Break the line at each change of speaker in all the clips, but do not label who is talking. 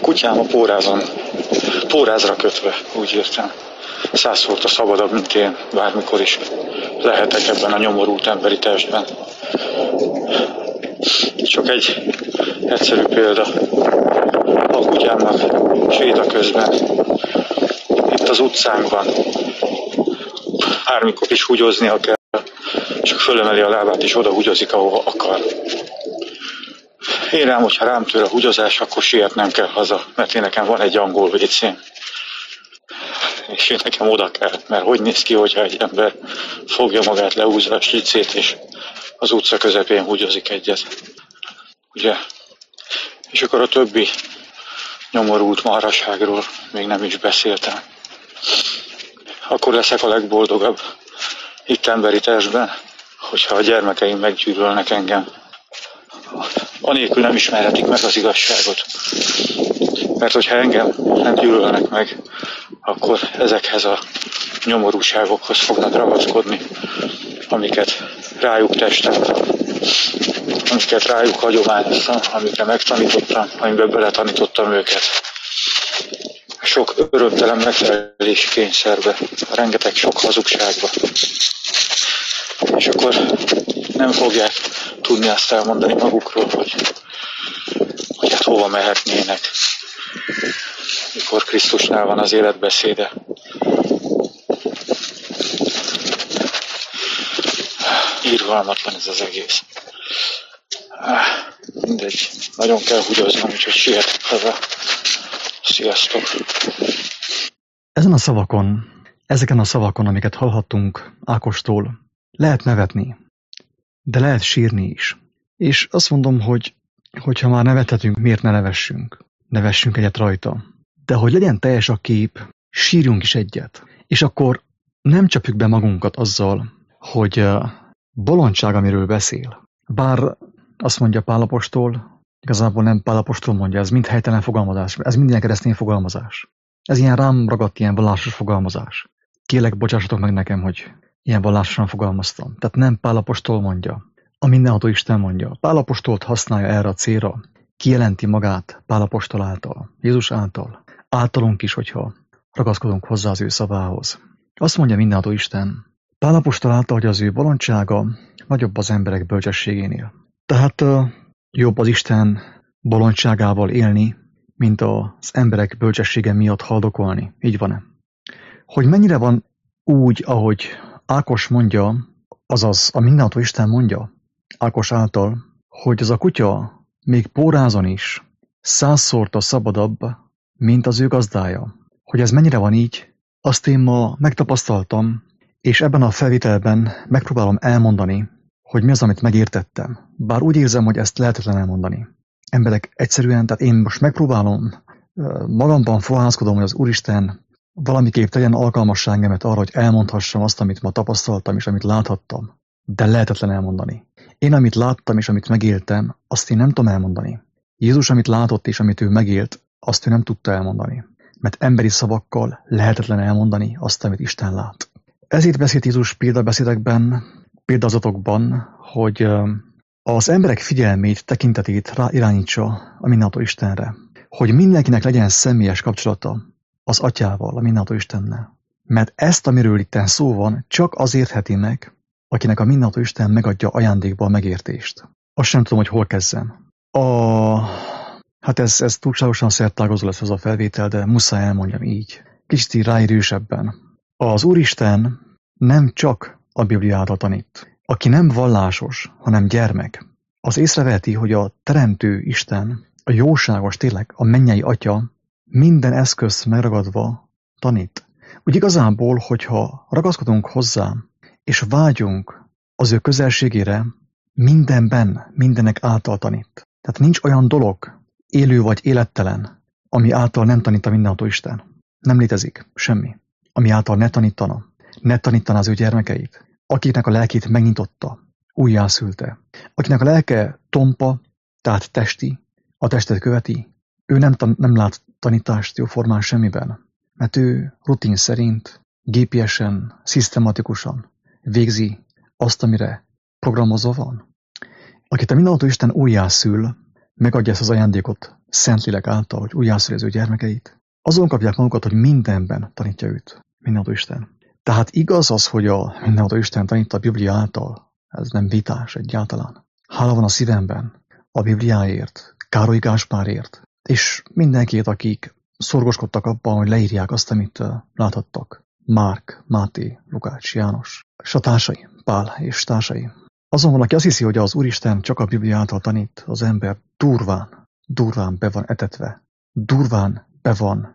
kutyám a pórázra kötve, úgy értem. 100-szor szabadabb, mint én, bármikor is lehetek ebben a nyomorult emberi testben. Csak egy egyszerű példa. A kutyámnak séta közben, itt az utcánkban, bármikor is húgyoznia kell, csak fölemeli a lábát és oda húgyozik, ahova akar. Én hogyha rám tör a húgyozás, akkor sietnem kell haza, mert én nekem van egy angol vécém. És én nekem oda kell, mert hogy néz ki, hogyha egy ember fogja magát, lehúzza a slicét, és az utca közepén húgyozik egyet. Ugye? És akkor a többi nyomorult marhaságról még nem is beszéltem. Akkor leszek a legboldogabb itt emberi testben, hogyha a gyermekeim meggyűlölnek engem. Anélkül nem ismerhetik meg az igazságot. Mert hogyha engem nem gyűlölnek meg, akkor ezekhez a nyomorúságokhoz fognak ragaszkodni, amiket rájuk testettem, amiket rájuk hagyományoztam, amikre megtanítottam, amiben beletanítottam őket. Sok örömtelen megfelelési kényszerbe, rengeteg sok hazugságba. És akkor nem fogják tudni azt elmondani magukról, hogy hát hova mehetnének, mikor Krisztusnál van az életbeszéde. Irgalmatlan ez az egész. Mindegy, nagyon kell húgyoznom, úgyhogy sietek haza. Sziasztok!
Ezeken a szavakon, amiket hallhattunk Ákostól, lehet nevetni, de lehet sírni is. És azt mondom, hogy ha már nevethetünk, miért ne nevessünk? Nevessünk egyet rajta. De hogy legyen teljes a kép, sírjunk is egyet. És akkor nem csapjuk be magunkat azzal, hogy bolondság, amiről beszél. Bár azt mondja Pál apostol, igazából nem Pál apostol mondja, ez mind helytelen fogalmazás, ez mind ilyen keresztény fogalmazás. Ez ilyen rám ragadt, ilyen vallásos fogalmazás. Kérlek, bocsássatok meg nekem, hogy ilyen vallásosan fogalmaztam. Tehát nem Pál apostol mondja, a mindenható Isten mondja. Pál apostolt használja erre a célra, kijelenti magát Pál apostol által, Jézus által, általunk is, hogyha ragaszkodunk hozzá az ő szavához. Azt mondja mindenható Isten, Pál apostol által, hogy az ő bolondsága nagyobb az emberek bölcsességénél. Tehát jobb az Isten bolondságával élni, mint az emberek bölcsessége miatt haldokolni. Így van-e? Hogy mennyire van úgy, ahogy Ákos mondja, azaz a mindenható Isten mondja, Ákos által, hogy az a kutya még pórázon is 100-szor szabadabb, mint az ő gazdája. Hogy ez mennyire van így, azt én ma megtapasztaltam, és ebben a felvételben megpróbálom elmondani, hogy mi az, amit megértettem. Bár úgy érzem, hogy ezt lehetetlen elmondani. Emberek egyszerűen, tehát én most megpróbálom, magamban fohászkodom, hogy az Úristen valamiképp tegyen alkalmassá engemet arra, hogy elmondhassam azt, amit ma tapasztaltam, és amit láthattam. De lehetetlen elmondani. Én, amit láttam, és amit megéltem, azt én nem tudom elmondani. Jézus, amit látott, és amit ő megélt, azt ő nem tudta elmondani. Mert emberi szavakkal lehetetlen elmondani azt, amit Isten lát. Ezért beszélt Jézus példabeszédekben, példazatokban, hogy az emberek figyelmét, tekintetét ráirányítsa a mindenható Istenre. Hogy mindenkinek legyen személyes kapcsolata az Atyával, a mindenható Istennel. Mert ezt, amiről itt szó van, csak az értheti meg, akinek a mindenható Isten megadja ajándékba a megértést. Azt sem tudom, hogy hol kezdjem. Hát ez túlságosan szertágazó lesz ez a felvétel, de muszáj elmondjam így. Kicsit ráérősebben. Az Úristen nem csak a Biblia által tanít. Aki nem vallásos, hanem gyermek, az észreveheti, hogy a teremtő Isten, a jóságos, tényleg a mennyei Atya minden eszközt megragadva tanít. Úgy igazából, hogyha ragaszkodunk hozzá, és vágyunk az ő közelségére, mindenek által tanít. Tehát nincs olyan dolog, élő vagy élettelen, ami által nem tanít a mindenható Isten. Nem létezik semmi, ami által ne tanítaná az ő gyermekeit, akiknek a lelkét megnyitotta, újjászülte, akinek a lelke tompa, tehát testi, a testet követi, ő nem lát tanítást jóformán semmiben, mert ő rutin szerint, gépiesen, szisztematikusan végzi azt, amire programozva van. Akit a mindenható Isten újjászül, megadja ezt az ajándékot Szentlélek által, hogy újjászülező gyermekeit, azon kapják magukat, hogy mindenben tanítja őt, mindenható Isten. Tehát igaz az, hogy a mindenható Isten tanít a Biblia által, ez nem vitás egyáltalán. Hála van a szívemben a Bibliáért, Károly Gáspárért, és mindenkit, akik szorgoskodtak abban, hogy leírják azt, amit láthattak. Márk, Máté, Lukács, János, és a társai, Pál és társai. Azon van, aki azt hiszi, hogy az Úristen csak a Biblia által tanít, az ember durván be van etetve, durván be van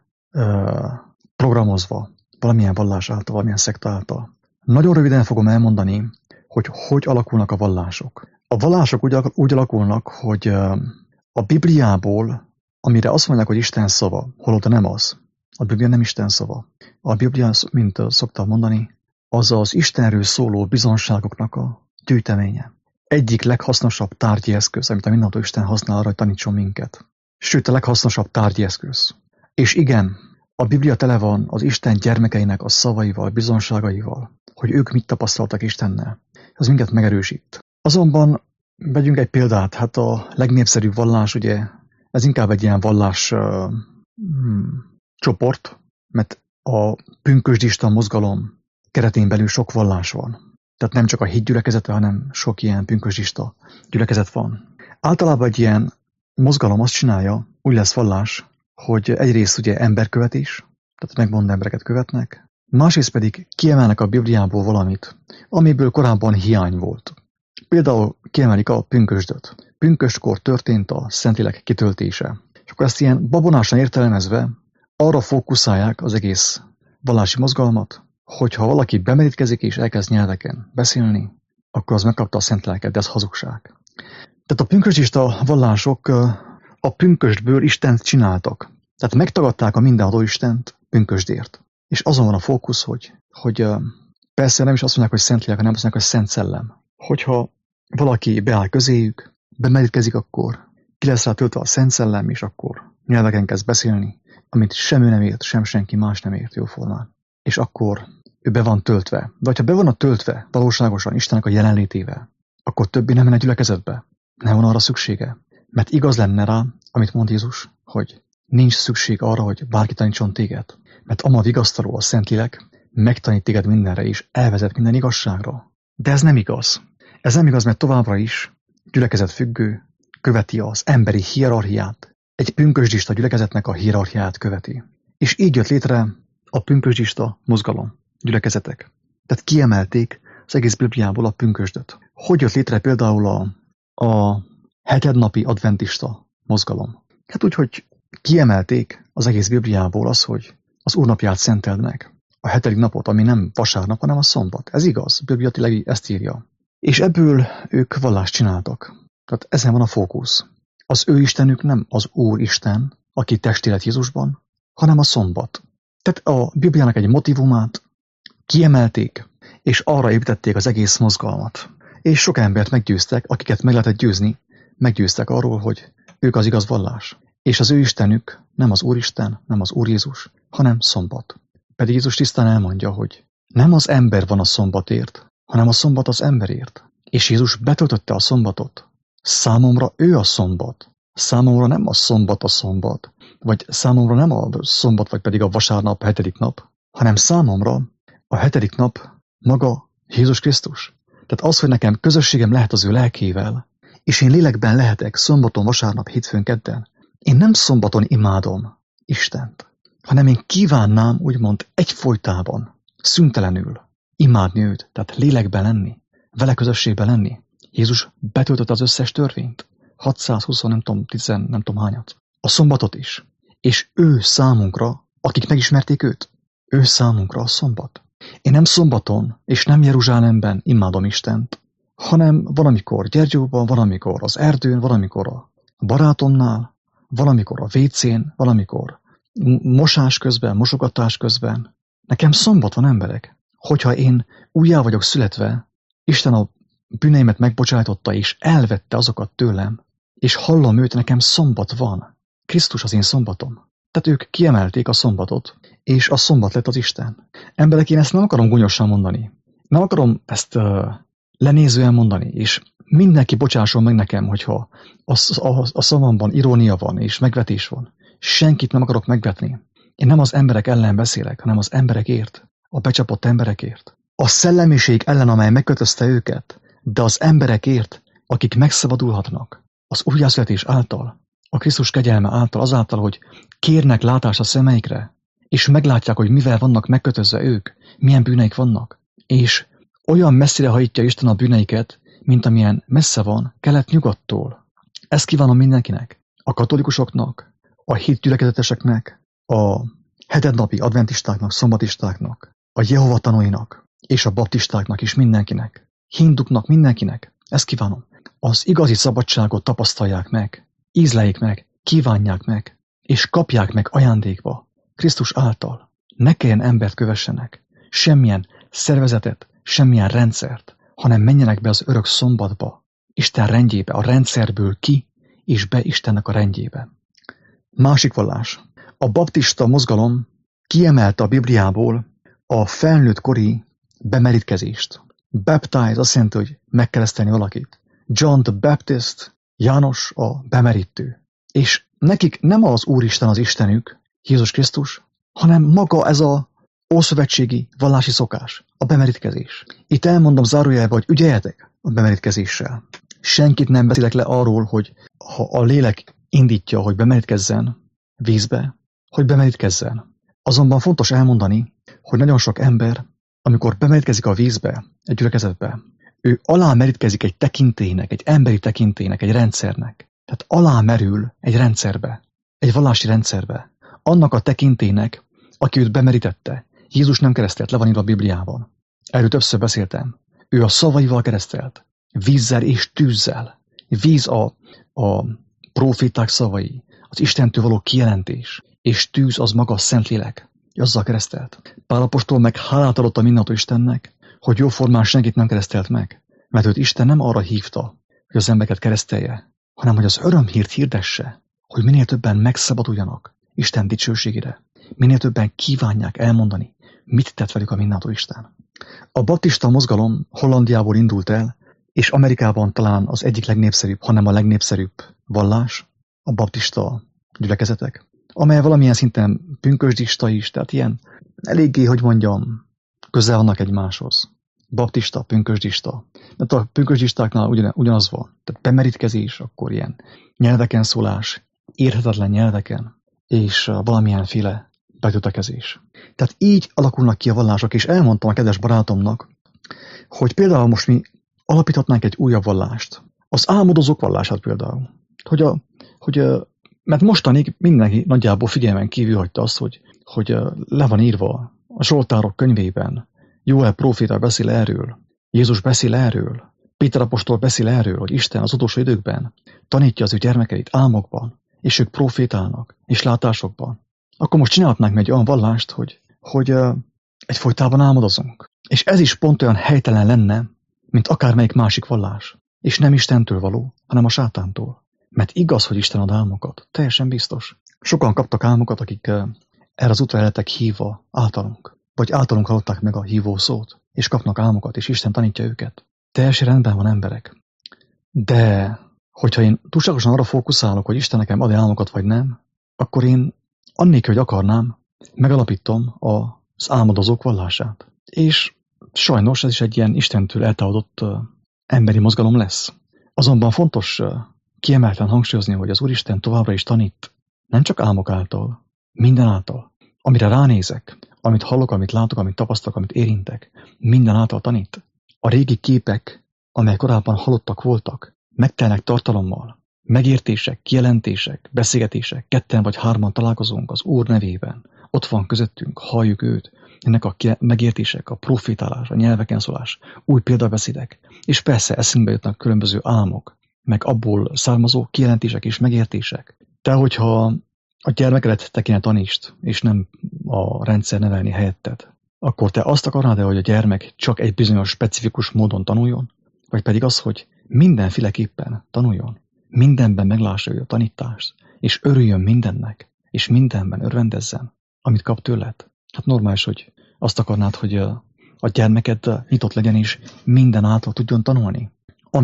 programozva valamilyen vallás által, valamilyen szekta által. Nagyon röviden fogom elmondani, hogy alakulnak a vallások. A vallások úgy alakulnak, hogy a Bibliából, amire azt mondják, hogy Isten szava, holott nem az. A Biblia nem Isten szava. A Biblia, mint szoktam mondani, az az Istenről szóló bizonságoknak a gyűjteménye. Egyik leghasznosabb tárgyi eszköz, amit a mindenható Isten használ arra, hogy tanítson minket. Sőt, a leghasznosabb tárgyi eszköz. És igen, a Biblia tele van az Isten gyermekeinek a szavaival, bizonságaival, hogy ők mit tapasztaltak Istennel. Ez minket megerősít. Azonban vegyünk egy példát, hát a legnépszerűbb vallás, ugye, ez inkább egy ilyen vallás csoport, mert a pünkösdista mozgalom keretén belül sok vallás van. Tehát nem csak a hit gyülekezete, hanem sok ilyen pünkösdista gyülekezet van. Általában egy ilyen mozgalom azt csinálja, úgy lesz vallás, hogy egyrészt ugye emberkövetés, tehát megmondó embereket követnek, másrészt pedig kiemelnek a Bibliából valamit, amiből korábban hiány volt. Például kiemelik a pünkösdöt. Pünköstkor történt a Szentlélek kitöltése. És akkor ezt ilyen babonásan értelmezve arra fókuszálják az egész vallási mozgalmat, hogyha valaki bemerítkezik és elkezd nyelveken beszélni, akkor az megkapta a Szentléleket, de ez hazugság. Tehát a pünkösdista vallások a pünkösdből Istent csináltak. Tehát megtagadták a mindenható Istent pünkösdért. És azon van a fókusz, hogy persze nem is azt mondják, hogy Szentlélek, hanem azt mondják, hogy Szent Szellem. Hogyha valaki beáll közéjük, bemerítkezik, akkor ki lesz rá töltve a Szent Szellem, és akkor nyelveken kezd beszélni, amit sem ő nem ért, sem senki más nem ért jóformán. És akkor ő be van töltve. De ha be van töltve valóságosan Istennek a jelenlétével, akkor többé nem menne gyülekezetbe. Nem van arra szüksége. Mert igaz lenne rá, amit mond Jézus, hogy nincs szükség arra, hogy bárki tanítson téged. Mert ama vigasztaló a Szentlélek megtanít téged mindenre, és elvezet minden igazságra. De ez nem igaz. Ez nem igaz, mert továbbra is gyülekezet függő, követi az emberi hierarchiát. Egy pünkösdista gyülekezetnek a hierarchiát követi. És így jött létre a pünkösdista mozgalom, gyülekezetek. Tehát kiemelték az egész Bibliából a pünkösdöt. Hogy jött létre például a hetednapi adventista mozgalom? Hát úgy, hogy kiemelték az egész Bibliából az, hogy az Úrnapját szenteld meg. A hetedik napot, ami nem vasárnap, hanem a szombat. Ez igaz, a Biblia tényleg ezt írja. És ebből ők vallást csináltak. Tehát ezen van a fókusz. Az ő Istenük nem az Úr Isten, aki testélet Jézusban, hanem a szombat. Tehát a Bibliának egy motivumát kiemelték, és arra építették az egész mozgalmat. És sok embert meggyőztek, akiket meg lehetett győzni, meggyőztek arról, hogy ők az igaz vallás. És az ő Istenük nem az Úristen, nem az Úr Jézus, hanem szombat. Pedig Jézus tisztán elmondja, hogy nem az ember van a szombatért, hanem a szombat az emberért. És Jézus betöltötte a szombatot. Számomra ő a szombat. Számomra nem a szombat, vagy számomra nem a szombat, vagy pedig a vasárnap, hetedik nap, hanem számomra a hetedik nap maga Jézus Krisztus. Tehát az, hogy nekem közösségem lehet az ő lelkével, és én lélekben lehetek szombaton, vasárnap, hétfőn, kedden, én nem szombaton imádom Istent, hanem én kívánnám, úgymond egyfolytában, szüntelenül imádni őt, tehát lélekben lenni, vele közösségben lenni. Jézus betöltötte az összes törvényt, 620, nem tudom, 10, nem tudom hányat. A szombatot is. És ő számunkra, akik megismerték őt, ő számunkra a szombat. Én nem szombaton és nem Jeruzsálemben imádom Istent, hanem valamikor Gyergyóban, valamikor az erdőn, valamikor a barátomnál, valamikor a WC-n, valamikor mosás közben, mosogatás közben. Nekem szombat van, emberek. Hogyha én újjá vagyok születve, Isten a bűneimet megbocsájtotta és elvette azokat tőlem, és hallom őt, nekem szombat van. Krisztus az én szombatom. Tehát ők kiemelték a szombatot, és a szombat lett az Isten. Emberek, én ezt nem akarom gonyosan mondani. Nem akarom ezt lenézően mondani, és mindenki bocsásson meg nekem, hogyha a szavamban irónia van és megvetés van. Senkit nem akarok megvetni. Én nem az emberek ellen beszélek, hanem az emberekért, a becsapott emberekért. A szellemiség ellen, amely megkötözte őket, de az emberekért, akik megszabadulhatnak. Az újjászületés által, a Krisztus kegyelme által, azáltal, hogy kérnek látást a szemeikre, és meglátják, hogy mivel vannak megkötözve ők, milyen bűneik vannak, és olyan messzire hajítja Isten a bűneiket, mint amilyen messze van kelet-nyugattól. Ezt kívánom mindenkinek, a katolikusoknak, a hit gyülekezeteseknek, a hetednapi adventistáknak, szombatistáknak, a Jehova tanúinak, és a baptistáknak is mindenkinek, hinduknak mindenkinek. Ezt kívánom. Az igazi szabadságot tapasztalják meg, ízleljék meg, kívánják meg, és kapják meg ajándékba, Krisztus által. Ne kelljen embert kövessenek, semmilyen szervezetet, semmilyen rendszert, hanem menjenek be az örök szombatba, Isten rendjébe, a rendszerből ki, és be Istennek a rendjébe. Másik vallás. A baptista mozgalom kiemelte a Bibliából a felnőtt kori bemerítkezést. Baptize azt jelenti, hogy megkeresztelni valakit. John the Baptist, János a bemerítő. És nekik nem az Úristen az Istenük, Jézus Krisztus, hanem maga ez a ószövetségi vallási szokás, a bemerítkezés. Itt elmondom zárójelbe, hogy ügyeljetek a bemerítkezéssel. Senkit nem beszélek le arról, hogy ha a lélek indítja, hogy bemerítkezzen vízbe, hogy bemerítkezzen. Azonban fontos elmondani, hogy nagyon sok ember, amikor bemerítkezik a vízbe, egy gyülekezetbe, ő alámerítkezik egy tekintélynek, egy emberi tekintélynek, egy rendszernek. Tehát alámerül egy rendszerbe, egy vallási rendszerbe. Annak a tekintélynek, aki őt bemerítette. Jézus nem keresztelt, le van írva a Bibliában. Erről többször beszéltem. Ő a szavaival keresztelt. Vízzel és tűzzel. Víz a próféták szavai, az Istentől való kijelentés, és tűz az maga a Szentlélek. Azzal keresztelt. Pál apostol meg hálát adott a mindenható Istennek, hogy jóformán senkit nem keresztelt meg, mert őt Isten nem arra hívta, hogy az embereket keresztelje, hanem hogy az örömhírt hirdesse, hogy minél többen megszabaduljanak Isten dicsőségére, minél többen kívánják elmondani, mit tett velük a mindenható Isten. A baptista mozgalom Hollandiából indult el, és Amerikában talán az egyik legnépszerűbb, hanem a legnépszerűbb vallás, a baptista gyülekezetek, amely valamilyen szinten pünkösdista is, tehát ilyen eléggé, hogy mondjam, közel vannak egymáshoz. Baptista, pünkösdista. Mert a pünkösdistáknál ugyanaz van. Tehát bemerítkezés, akkor ilyen nyelveken szólás, érthetetlen nyelveken, és valamilyenféle betötekezés. Tehát így alakulnak ki a vallások, és elmondtam a kedves barátomnak, hogy például most mi alapíthatnánk egy újabb vallást. Az álmodozók vallását például. Mert mostanig mindenki nagyjából figyelmen kívül hagyta azt, hogy le van írva a Zsoltárok könyvében, Jóel próféta beszél erről, Jézus beszél erről, Péter apostol beszél erről, hogy Isten az utolsó időkben tanítja az ő gyermekeit álmokban, és ők profétálnak, és látásokban. Akkor most csinálhatnánk egy olyan vallást, hogy egyfolytában álmodozunk. És ez is pont olyan helytelen lenne, mint akármelyik másik vallás. És nem Istentől való, hanem a sátántól. Mert igaz, hogy Isten ad álmokat. Teljesen biztos. Sokan kaptak álmokat, akik erre az útra lettek hívva általunk. Vagy általunk hallották meg a hívó szót, és kapnak álmokat, és Isten tanítja őket. Teljesen rendben van emberek. De, hogyha én túlságosan arra fókuszálok, hogy Isten nekem ad álmokat, vagy nem, akkor én annélkül, hogy akarnám, megalapítom az álmodozók vallását. És sajnos ez is egy ilyen Istentől eltávolodott emberi mozgalom lesz. Azonban fontos kiemelten hangsúlyozni, hogy az Úristen továbbra is tanít, nem csak álmok által, minden által. Amire ránézek, amit hallok, amit látok, amit tapasztalok, amit érintek, minden által tanít. A régi képek, amelyek korábban halottak voltak, megtelnek tartalommal, megértések, kijelentések, beszélgetések, ketten vagy hárman találkozunk az Úr nevében, ott van közöttünk, halljuk őt, ennek a megértések, a profétálás, a nyelveken szólás, új példabeszédek, és persze eszünkbe jutnak különböző álmok, meg abból származó kijelentések és megértések. De hogyha a gyermekedet te kéne tanítsd, és nem a rendszer nevelni helyetted, akkor te azt akarnád-e, hogy a gyermek csak egy bizonyos specifikus módon tanuljon, vagy pedig az, hogy mindenféleképpen tanuljon, mindenben meglássa ő a tanítást, és örüljön mindennek, és mindenben örvendezzen, amit kap tőled. Hát normális, hogy azt akarnád, hogy a gyermeked nyitott legyen, és minden által tudjon tanulni. Ami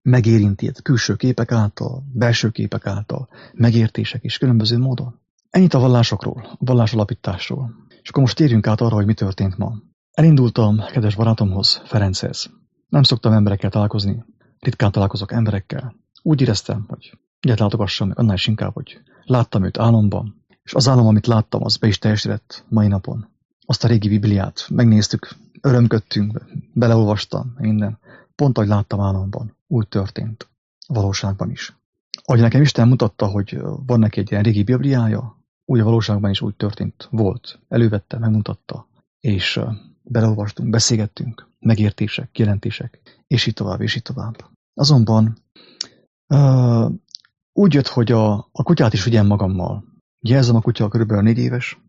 megérinti külső képek által, belső képek által, megértések is különböző módon. Ennyit a vallásokról, a vallásalapításról. És akkor most térjünk át arra, hogy mi történt ma. Elindultam kedves barátomhoz, Ferenchez. Nem szoktam emberekkel találkozni, ritkán találkozok emberekkel. Úgy éreztem, hogy ilyet látogassam meg, annál is inkább, hogy láttam őt álomban, és az álom, amit láttam, az be is teljesített mai napon. Azt a régi Bibliát megnéztük, örömködtünk, beleolvastam, minden. Pont ahogy láttam álomban, úgy történt a valóságban is. Ahogy nekem Isten mutatta, hogy van neki egy ilyen régi Bibliája, úgy a valóságban is úgy történt, volt. Elővette, megmutatta, és beleolvastunk, beszélgettünk, megértések, kijelentések, és így tovább, és így tovább. Azonban úgy jött, hogy a kutyát is vigyem magammal. Jelzem, a kutya körülbelül 4 éves,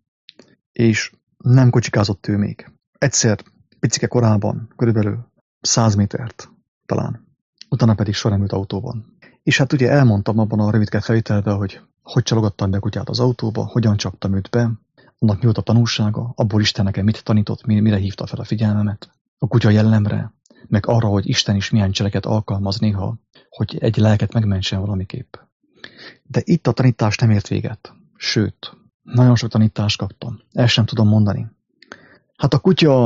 és nem kocsikázott ő még. Egyszer, picike korában, körülbelül 100 métert talán. Utána pedig soha nem ült autóban. És hát ugye elmondtam abban a rövidke felvételben, hogy csalogattam be a kutyát az autóba, hogyan csaptam őt be, annak mi volt a tanulsága, abból Isten nekem mit tanított, mire hívta fel a figyelmemet, a kutya jellemre, meg arra, hogy Isten is milyen cseleket alkalmaz néha, hogy egy lelket megmentsen valamiképp. De itt a tanítás nem ért véget. Sőt, nagyon sok tanítást kaptam. Ezt sem tudom mondani. Hát a kutya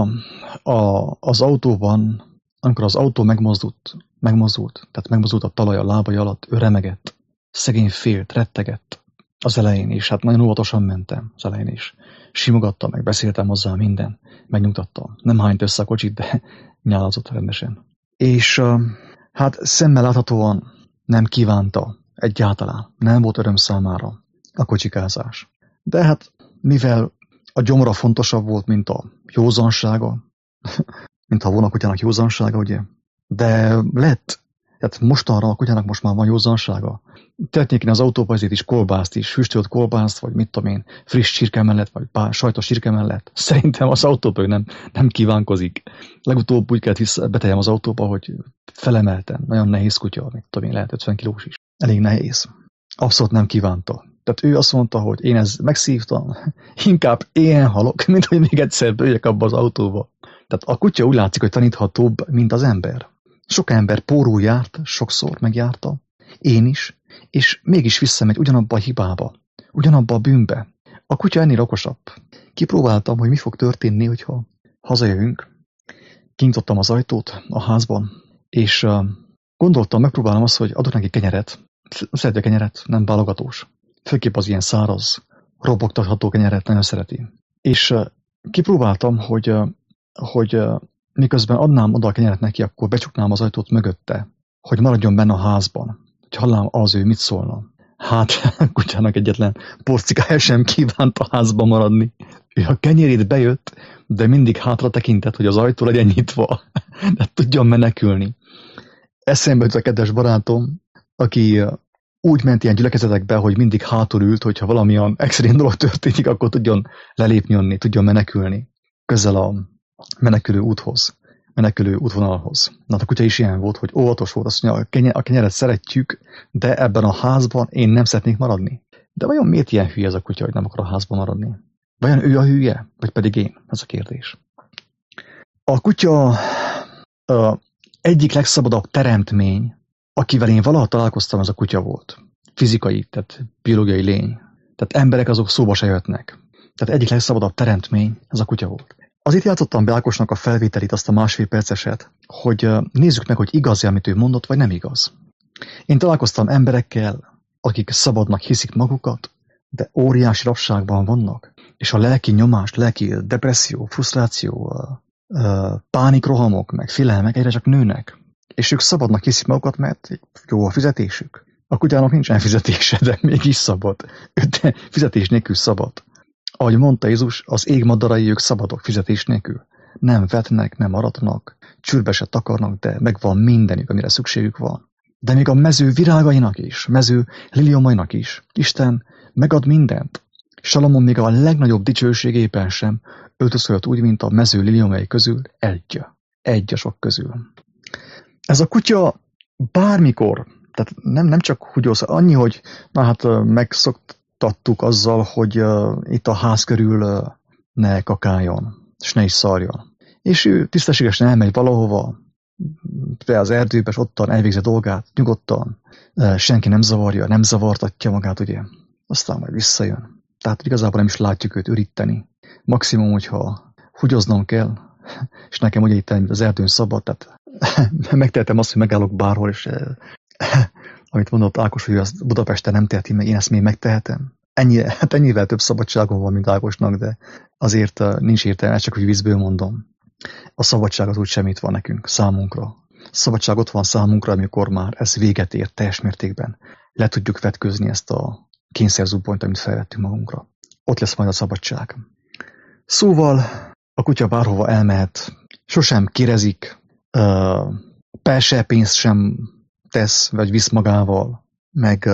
az autóban, amikor az autó megmozdult, tehát megmozdult a talaj a lábai alatt, ő remegett. Szegény félt, rettegett az elején, és hát nagyon óvatosan mentem az elején is. Simogattam, meg beszéltem hozzá minden, megnyugtattam. Nem hányt össze a kocsit, de nyálazott rendesen. És hát szemmel láthatóan nem kívánta egyáltalán, nem volt öröm számára a kocsikázás. De hát mivel a gyomra fontosabb volt, mint a józansága, mint ha volna a kutyának józansága, ugye? De lett, tehát mostanra a kutyának most már van józansága. Tehetnék én az autóba ezért is kolbászt is, füstölt kolbászt, vagy mit tudom én, friss csirke mellett, vagy sajtos csirke mellett. Szerintem az autóba nem kívánkozik. Legutóbb úgy kellett beteljem az autóba, hogy felemelten. Nagyon nehéz kutya, mit tudom én, lehet 50 kilós is. Elég nehéz. Abszolút nem kívánta. Tehát ő azt mondta, hogy én ezt megszívtam, inkább én halok, mint hogy még egyszer bőjek abba az autóba. Tehát a kutya úgy látszik, hogy taníthatóbb, mint az ember. Sok ember pórul járt, sokszor megjárta, én is, és mégis visszamegy ugyanabba a hibába, ugyanabba a bűnbe. A kutya ennél okosabb. Kipróbáltam, hogy mi fog történni, hogyha hazajövünk. Kinyitottam az ajtót a házban, és gondoltam, megpróbálom azt, hogy adok neki kenyeret. Szereti a kenyeret, nem válogatós. Főképp az ilyen száraz, robogtatható kenyeret nagyon szereti. És kipróbáltam, hogy miközben adnám oda a kenyeret neki, akkor becsuknám az ajtót mögötte, hogy maradjon benne a házban, hogy hallám az ő mit szólna. Hát a kutyának egyetlen porcikája sem kívánt a házban maradni. Ő a kenyérét bejött, de mindig hátra tekintett, hogy az ajtó legyen nyitva, de tudjon menekülni. Eszembe jut a kedves barátom, aki úgy ment ilyen gyülekezetekbe, hogy mindig hátul ült, hogyha valamilyen extrém dolog történik, akkor tudjon lelépni onni, tudjon menekülni közel a menekülő úthoz, menekülő útvonalhoz. Na, a kutya is ilyen volt, hogy óvatos volt, azt mondja, a kenyeret szeretjük, de ebben a házban én nem szeretnék maradni. De vajon miért ilyen hülye ez a kutya, hogy nem akar a házban maradni? Vajon ő a hülye, vagy pedig én? Ez a kérdés. A kutya egyik legszabadabb teremtmény, akivel én valaha találkoztam, az a kutya volt. Fizikai, tehát biológiai lény. Tehát emberek azok szóba se jöhetnek. Tehát egyik legszabadabb teremtmény, ez a kutya volt. Azért játszottam be Ákosnak a felvételit, azt a 1,5 perceset, hogy nézzük meg, hogy igaz-e, amit ő mondott, vagy nem igaz. Én találkoztam emberekkel, akik szabadnak hiszik magukat, de óriási rabságban vannak, és a lelki nyomás, lelki depresszió, frusztráció, pánikrohamok, meg félelmek egyre csak nőnek. És ők szabadnak hiszik magukat, mert jó a fizetésük. A kutyának nincsen fizetése, de mégis szabad. De fizetés nélkül szabad. Ahogy mondta Jézus, az ég madarai ők szabadok fizetés nélkül. Nem vetnek, nem aratnak, csürbe se takarnak, de megvan mindenük, amire szükségük van. De még a mező virágainak is, mező liliomainak is. Isten megad mindent. Salomon még a legnagyobb dicsőségében sem öltözködött úgy, mint a mező liliomai közül egy a sok közül. Ez a kutya bármikor, tehát nem csak húgyósz, annyi, hogy megszoktattuk azzal, hogy itt a ház körül ne kakáljon, és ne is szarjon. És ő tisztességesen elmegy valahova, ott be az erdőbe, és ottan elvégzi a dolgát, nyugodtan, senki nem zavarja, nem zavartatja magát, ugye. Aztán majd visszajön. Tehát igazából nem is látjuk őt üríteni. Maximum, hogyha húgyoznom kell, és nekem ugye itt az erdőn szabad, tehát megtehetem azt, hogy megállok bárhol, és amit mondott Ákos, hogy azt Budapesten nem teheti meg, én ezt még megtehetem. Ennyivel több szabadságom van, mint Ákosnak, de azért nincs értelme, csak hogy vízből mondom. A szabadság az úgy semmit van nekünk, számunkra. A szabadság ott van számunkra, amikor már ez véget ér teljes mértékben. Le tudjuk vetkőzni ezt a kényszerzubbonyt, amit felvettünk magunkra. Ott lesz majd a szabadság. Szóval a kutya bárhova elmehet, sosem kérezik, persze pénzt sem tesz, vagy visz magával, meg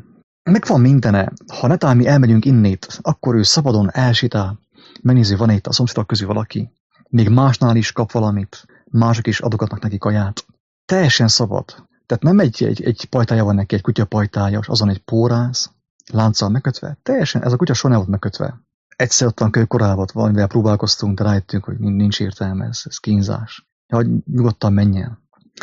van mindene. Ha netán mi elmegyünk innét, akkor ő szabadon elsétál, megnézi, van itt a szomszédok közül valaki, még másnál is kap valamit, mások is adogatnak neki kaját. Teljesen szabad. Tehát nem egy pajtája van neki, egy kutya pajtája, és azon egy póráz, lánccal megkötve. Teljesen, ez a kutya soha nem volt megkötve. Egyszer ottan kölykorával valamivel próbálkoztunk, de rájöttünk, hogy nincs értelme, ez kínzás. Hogy nyugodtan menjen.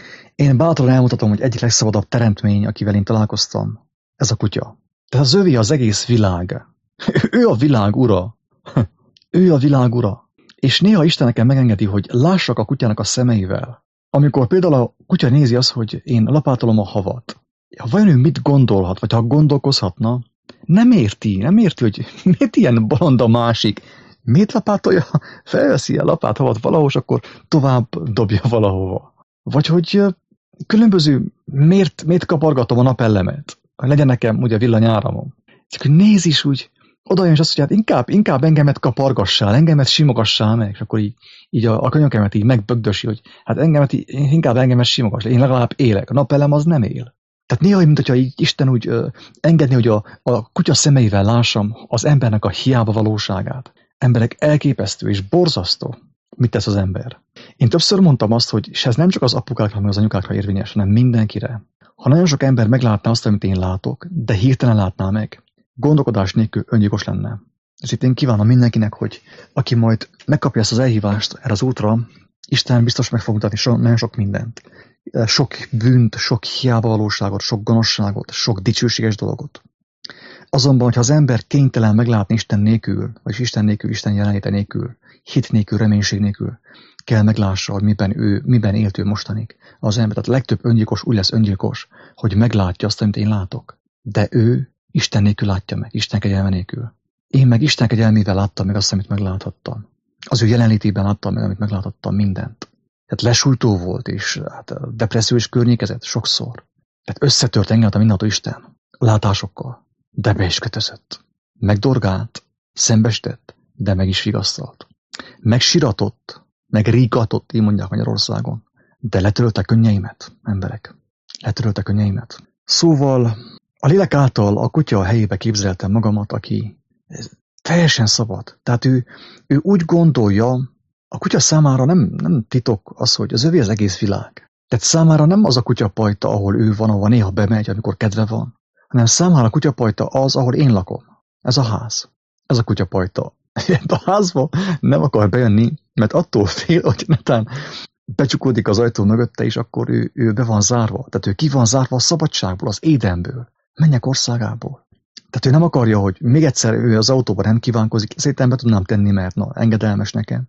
Én bátran elmutatom, hogy egyik legszabadabb teremtmény, akivel én találkoztam, ez a kutya. Tehát az övé az egész világ. Ő a világ ura. Ő a világ ura. És néha Isten nekem megengedi, hogy lássak a kutyának a szemeivel. Amikor például a kutya nézi azt, hogy én lapátolom a havat. Vajon ő mit gondolhat, vagy ha gondolkozhatna, nem érti, hogy miért ilyen bolond a másik. Miért lapátolja, felveszi a lapáthavat valahol, és akkor tovább dobja valahova. Vagy hogy különböző, miért kapargatom a napellemet, hogy legyen nekem ugye villanyáramom. Csak hogy néz is úgy, oda jön, és azt mondja, hát inkább engemet kapargassál, engemet simogassál meg, és akkor így a könyökemet így megbögdösi, hogy hát inkább engemet simogass, én legalább élek, a napellem az nem él. Tehát néha, mint hogyha így Isten úgy engedni, hogy a kutya szemeivel lássam az embernek a hiába valóságát. Emberek elképesztő és borzasztó, mit tesz az ember. Én többször mondtam azt, hogy ez nem csak az apukákra, meg az anyukákra érvényes, hanem mindenkire. Ha nagyon sok ember meglátná azt, amit én látok, de hirtelen látná meg, gondolkodás nélkül öngyilkos lenne. Ezért én kívánom mindenkinek, hogy aki majd megkapja ezt az elhívást erre az útra, Isten biztos meg fog mutatni nagyon sok mindent. Sok bűnt, sok hiába valóságot, sok gonoszságot, sok dicsőséges dolgot. Azonban, hogyha az ember kénytelen meglátni Isten nélkül, vagy Isten nélkül, Isten jelenléte nélkül, hit nélkül, reménység nélkül, kell meglássa, hogy miben élt ő mostanig. Az ember, tehát a legtöbb öngyilkos úgy lesz öngyilkos, hogy meglátja azt, amit én látok. De ő Isten nélkül látja meg, Isten kegyelme nélkül. Én meg Isten kegyelmével láttam meg azt, amit megláthattam. Az ő jelenlétében láttam meg, amit megláthattam, mindent. Tehát lesújtó volt, és hát depressziós környékezett sokszor. Tehát összetört engem a mindenható Isten látásokkal, de be is kötözött. Megdorgált, szembesített, de meg is vigasztalt. Megsiratott, meg rígatott, így mondják Magyarországon. De letörölte könnyeimet, emberek. Letörölte könnyeimet. Szóval a lélek által a kutya a helyébe képzeltem magamat, aki teljesen szabad. Tehát ő úgy gondolja, a kutya számára nem titok az, hogy az övé az egész világ. Tehát számára nem az a kutyapajta, ahol ő van, ahol néha bemegy, amikor kedve van, hanem számára a kutyapajta az, ahol én lakom. Ez a ház. Ez a kutyapajta. A házba nem akar bejönni, mert attól fél, hogy netán becsukódik az ajtó mögötte, és akkor ő be van zárva. Tehát ő ki van zárva a szabadságból, az Édenből, mennyek országából. Tehát ő nem akarja, hogy még egyszer ő az autóban nem kívánkozik, szerintem be tudnám tenni, mert engedelmes nekem.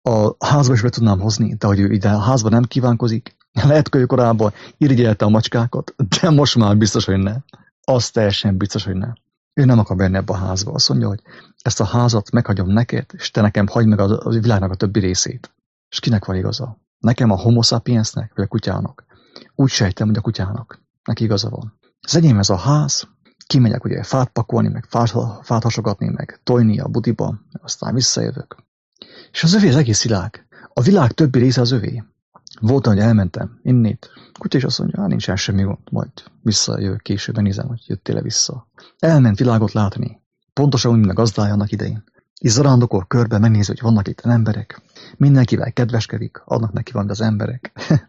A házba is be tudnám hozni, de hogy ő ide a házba nem kívánkozik, lehet kölykorában irigyelte a macskákat, de most már biztos, hogy nem. Az teljesen biztos, hogy nem. Ő nem akar benne ebbe a házba. Azt mondja, hogy ezt a házat meghagyom neked, és te nekem hagyd meg a világnak a többi részét. És kinek van igaza? Nekem a homo sapiensnek, vagy a kutyának? Úgy sejtem, hogy a kutyának. Neki igaza van. Az enyém ez a ház, kimegyek ugye fát pakolni, meg fát hasogatni, meg tojni a budiba, aztán visszajövök. És az övé az egész világ. A világ többi része az övé. Volt, hogy elmentem innét. A kutya is azt mondja, nincsen semmi gond, majd visszajövök később, nézem, hogy jöttél-e vissza. Elment világot látni. Pontosan úgy, mint a gazdája annak idején. És zarándokol körbe, megnézi, hogy vannak itt emberek. Mindenkivel kedveskedik, adnak neki valamit az emberek.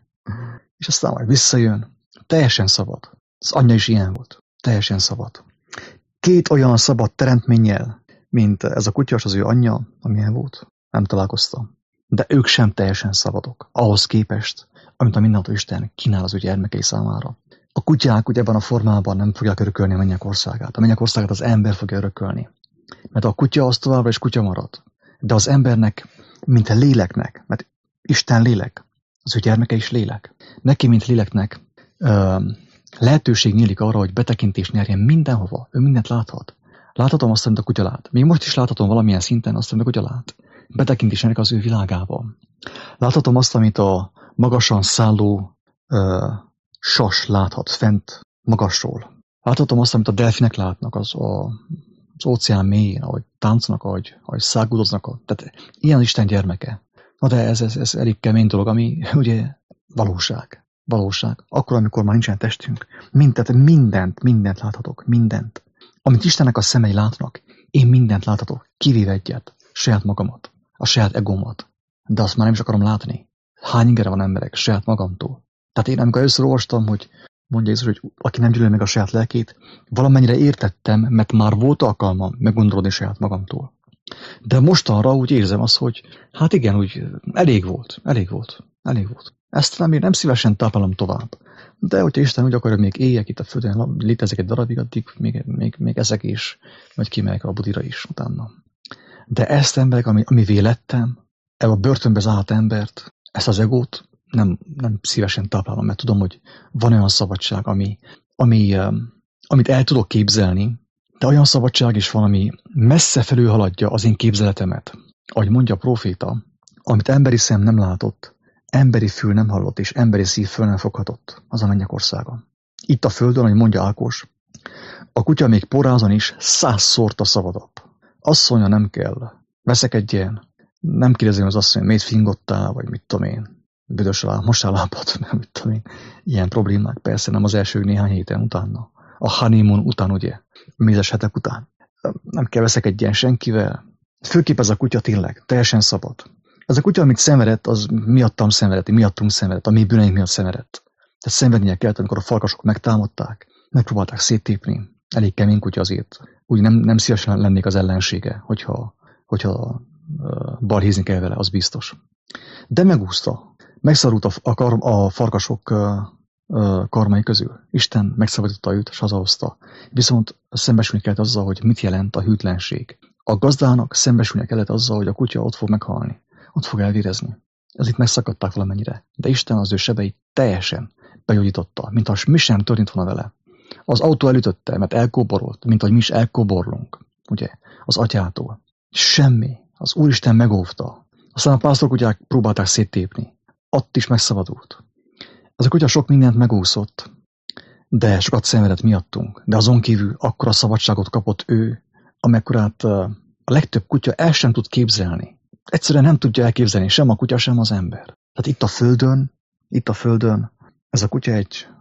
És aztán majd visszajön. Teljesen szabad. Az anyja is ilyen volt. Teljesen szabad. Két olyan szabad teremtménnyel, mint ez a kutya és az ő anyja, amilyen volt. Nem találkoztam. de ők sem teljesen szabadok. Ahhoz képest, amit a mindenható Isten kínál az ő gyermekei számára. A kutyák ugye ebben a formában nem fogják örökölni a mennyek országát. A mennyek országát az ember fogja örökölni. Mert a kutya az továbbra is kutya marad. De az embernek, mint a léleknek, mert Isten lélek, az ő gyermeke is lélek. Neki, mint léleknek lehetőség nyílik arra, hogy betekintést nyerjen mindenhova. Ő mindent láthat. Láthatom azt, amit a kutya lát. Még most is láthatom valamilyen szinten azt, amit a kutya lát. Betekintés nyerek az ő világába. Láthatom azt, amit a magasan szálló sas láthat fent magasról. Láthatom azt, amit a delfinek látnak az óceán mélyén, ahogy táncolnak, ahogy száguldoznak. Tehát ilyen Isten gyermeke. Na de ez elég kemény dolog, ami ugye valóság. Valóság. Akkor, amikor már nincsen testünk. Mindent láthatok. Mindent. Amit Istennek a szemei látnak, én mindent láthatok. Kivéve egyet. Saját magamat. A saját egómat. De azt már nem is akarom látni. Hány ingere van emberek saját magamtól. Tehát én amikor először olvastam, hogy mondja Jézus, hogy aki nem gyűlöli meg a saját lelkét, valamennyire értettem, mert már volt alkalmam meggondolni saját magamtól. De mostanra úgy érzem azt, hogy hát igen, úgy elég volt. Ezt nem szívesen táplálom tovább. De hogyha Isten úgy akarja, még éljek itt a földön, létezik egy darabig, addig még ezek is, vagy kimegyek a budira is utána. De ezt emberek, ami lettem, a börtönbe zárt embert, ezt az egót nem szívesen táplálom, mert tudom, hogy van olyan szabadság, amit el tudok képzelni, de olyan szabadság is van, ami messze felülhaladja az én képzeletemet. Ahogy mondja a próféta, amit emberi szem nem látott, emberi fül nem hallott, és emberi szív föl nem foghatott, az a mennyek országa. Itt a földön, ahogy mondja Ákos, a kutya még porázon is 100-szorta szabadabb. Asszonya nem kell, veszekedjen, nem kérdezem az asszony, miért fingottál, vagy mit tudom én, büdös alá, mosál lábat, mit tudom én, ilyen problémák, persze nem az első néhány héten utána. A honeymoon után, ugye, mézes hetek után. Nem kell veszekedjen senkivel. Főképp ez a kutya tényleg, teljesen szabad. Ez a kutya, amit szenvedett, az miattunk szenvedett, a mi bűneink miatt szenvedett. Tehát szenvednie kellett, amikor a farkasok megtámadták, megpróbálták széttépni. Elég kemény kutya azért. Úgy nem szívesen lennék az ellensége, hogyha balhézni kell vele, az biztos. De megúszta. Megszorult a farkasok karmai közül. Isten megszabadította őt, és hazahozta. Viszont szembesülni kellett azzal, hogy mit jelent a hűtlenség. A gazdának szembesülni kellett azzal, hogy a kutya ott fog meghalni. Ott fog elvérezni. Ez itt megszakadták valamennyire. De Isten az ő sebeit teljesen begyógyította, mintha mi sem történt volna vele. Az autó elütötte, mert elkóborolt, mint ahogy mi is elkóborlunk, ugye, az atyától. Semmi. Az Úristen megóvta. Aztán a pásztorkutyák próbálták széttépni. Ott is megszabadult. Ez a kutya sok mindent megúszott, de sokat szenvedett miattunk. De azon kívül akkora szabadságot kapott ő, amekkorát a legtöbb kutya el sem tud képzelni. Egyszerűen nem tudja elképzelni sem a kutya, sem az ember. Tehát itt a földön, ez a kutya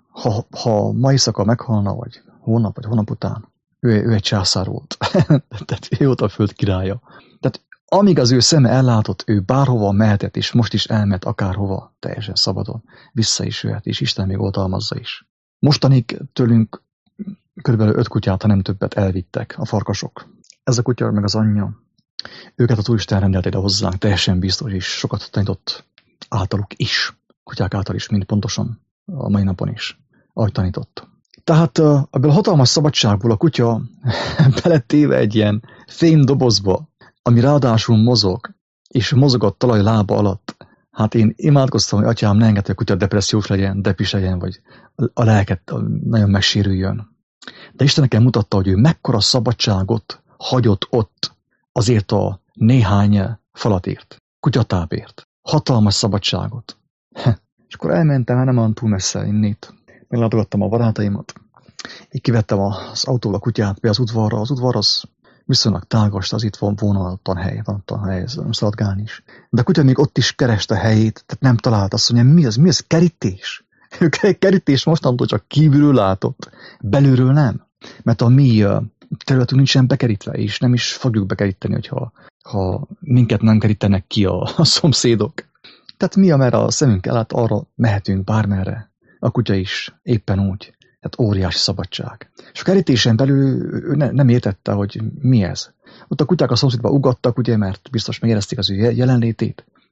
ha ma éjszaka meghalna, vagy hónap után, ő egy császár volt. Tehát ő volt a föld királya. Tehát amíg az ő szeme ellátott, ő bárhova mehetett, és most is elmehet akárhova, teljesen szabadon. Vissza is jöhet, és Isten még oltalmazza is. Mostanig tőlünk körülbelül 5 kutyát, ha nem többet elvittek a farkasok. Ez a kutya meg az anyja. Őket az Úristen rendelte ide hozzánk, teljesen biztos, és sokat tanított általuk is. Kutyák által is, mint pontosan a mai napon is, ahogy tanított. Tehát ebből a hatalmas szabadságból a kutya beletéve egy ilyen fémdobozba, ami ráadásul mozog, és mozog a talaj lába alatt. Hát én imádkoztam, hogy atyám, ne engedj, hogy a kutya depressziós legyen, depis legyen, vagy a lelket nagyon megsérüljön. De Isten nekem mutatta, hogy ő mekkora szabadságot hagyott ott azért a néhány falatért, kutyatábért. Hatalmas szabadságot. És akkor elmentem, hát nem olyan túl messze innét. Meglátogattam a barátaimat. Így kivettem az autóval a kutyát be az udvarra. Az udvar az viszonylag tágas, az itt van vonaltan hely, ez nem szaladgálni is. De a kutya még ott is kereste a helyét, tehát nem talált. Azt mondja, mi az kerítés? Kerítés mostantól csak kívülről látott, belülről nem. Mert a mi területünk nincsen bekerítve, és nem is fogjuk bekeríteni, ha minket nem kerítenek ki a szomszédok. Tehát mi, amerre a szemünk elát, arra mehetünk bármerre. A kutya is éppen úgy. Tehát óriási szabadság. És a kerítésen belül ő nem értette, hogy mi ez. Ott a kutyák a szomszédba ugattak, ugye, mert biztos megérezték az ő jelenlétét.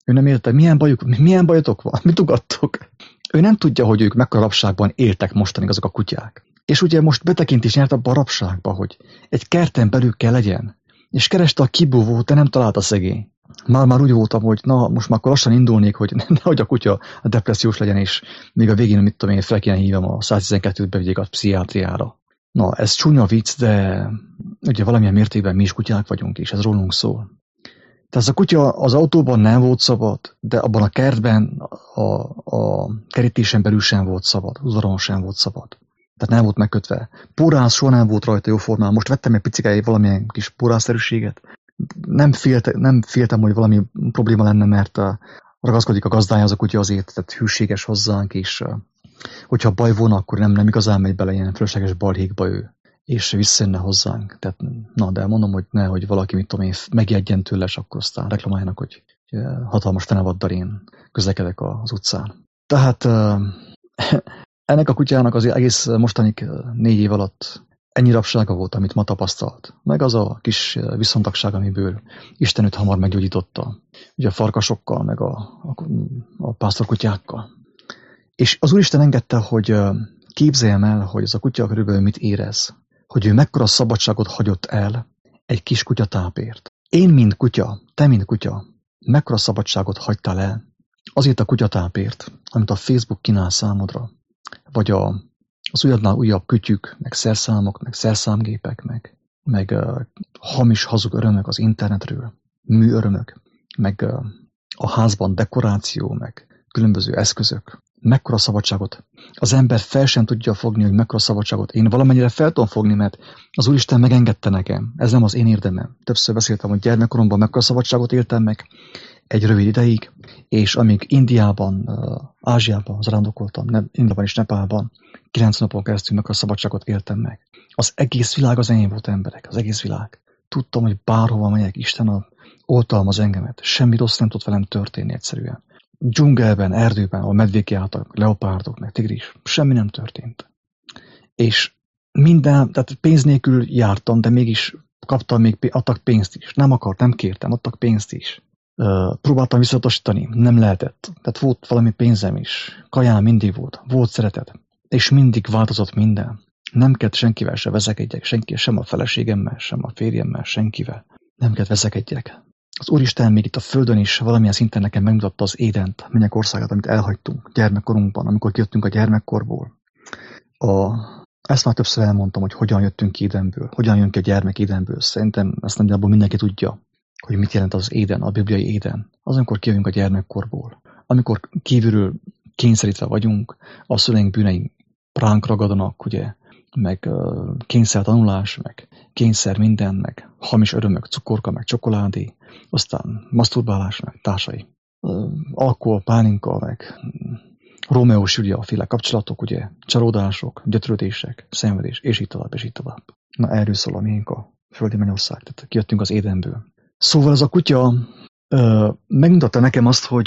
Ő nem érte, milyen bajotok van, mit ugattok? Ő nem tudja, hogy ők mekkora rabságban éltek mostanig azok a kutyák. És ugye most betekintés nyert abba a rabságba, hogy egy kerten belül kell legyen. És kereste a kibúvót, de nem találta szegény. Már úgy voltam, hogy na, most már akkor lassan indulnék, hogy nehogy a kutya a depressziós legyen, és még a végén, mit tudom én, fel kéne hívjam a 112-t, bevigyék a pszichiátriára. Na, ez csúnya vicc, de ugye valamilyen mértékben mi is kutyák vagyunk, és ez rólunk szól. Tehát ez a kutya az autóban nem volt szabad, de abban a kertben, a kerítésen belül sem volt szabad, udvaron sem volt szabad. Tehát nem volt megkötve. Pórász soha nem volt rajta jóformán. Most vettem egy picikáig valamilyen kis pórászszerűséget. Nem féltem, hogy valami probléma lenne, mert ragaszkodik a gazdája az a kutya azért, tehát hűséges hozzánk, és hogyha baj volna, akkor nem igazán megy bele ilyen fölösleges balhékba ő, és visszajönne hozzánk. Tehát, na, de mondom, hogy nehogy valaki, mit tudom én, megjegyen tőle, és akkor aztán reklamáljanak, hogy hatalmas fenevaddal én közlekedek az utcán. Tehát ennek a kutyának az egész mostani 4 év alatt ennyi rabsága volt, amit ma tapasztalt. Meg az a kis viszontagság, amiből Isten őt hamar meggyógyította. Ugye a farkasokkal, meg a pásztorkutyákkal. És az Úristen engedte, hogy képzeljem el, hogy ez a kutya körülbelül mit érez. Hogy ő mekkora szabadságot hagyott el egy kis kutyatápért. Én, mint kutya, te, mint kutya, mekkora szabadságot hagytál el azért a kutyatápért, amit a Facebook kínál számodra. Vagy az újabbnál újabb kütyük, meg szerszámok, meg szerszámgépek, meg hamis hazug örömök az internetről, műörömök, meg a házban dekoráció, meg különböző eszközök. Mekkora szabadságot. Az ember fel sem tudja fogni, hogy mekkora szabadságot. Én valamennyire fel tudom fogni, mert az Úristen megengedte nekem. Ez nem az én érdemem. Többször beszéltem, hogy gyermekkoromban mekkora szabadságot éltem meg egy rövid ideig, és amíg Indiában, Ázsiában zarándokoltam, Indiában és Nepálban, 9 napon keresztül mekkora szabadságot éltem meg. Az egész világ az enyém volt, emberek, az egész világ. Tudtam, hogy bárhova megyek, Isten oltalmaz engemet. Semmi rossz nem tud velem történni egyszerűen. Dzsungelben, erdőben, ahol medvék jártak, leopárdok, meg tigris, semmi nem történt. És tehát pénz nélkül jártam, de mégis adtak pénzt is. Nem kértem, adtak pénzt is. Próbáltam visszatosítani, nem lehetett. Tehát volt valami pénzem is. Kajám mindig volt szeretet. És mindig változott minden. Nem kellett senkivel se veszekedjek, sem a feleségemmel, sem a férjemmel, senkivel. Nem kellett veszekedjek. Az Úristen még itt a Földön is valamilyen szinten nekem megmutatta az Édent, mennyek országát, amit elhagytunk gyermekkorunkban, amikor kijöttünk a gyermekkorból. Ezt már többször elmondtam, hogy hogyan jöttünk ki Édenből, hogyan jön ki a gyermek Édenből. Szerintem ezt nagyjából mindenki tudja, hogy mit jelent az Éden, a bibliai Éden. Az, amikor kijövünk a gyermekkorból. Amikor kívülről kényszerítve vagyunk, a szüleink bűnei ránk ragadanak, ugye, meg kényszer tanulás, meg kényszer minden, meg hamis örömök, cukorka, meg csokoládé, aztán maszturbálás, meg társai. Alkohol, pálinka, meg Rómeó és Júlia féle kapcsolatok, ugye, csalódások, gyötrődések, szenvedés, és így tovább, és így tovább. Na, erről szól a miénk a földi mennyország, tehát kijöttünk az Édenből. Szóval ez a kutya megmutatta nekem azt, hogy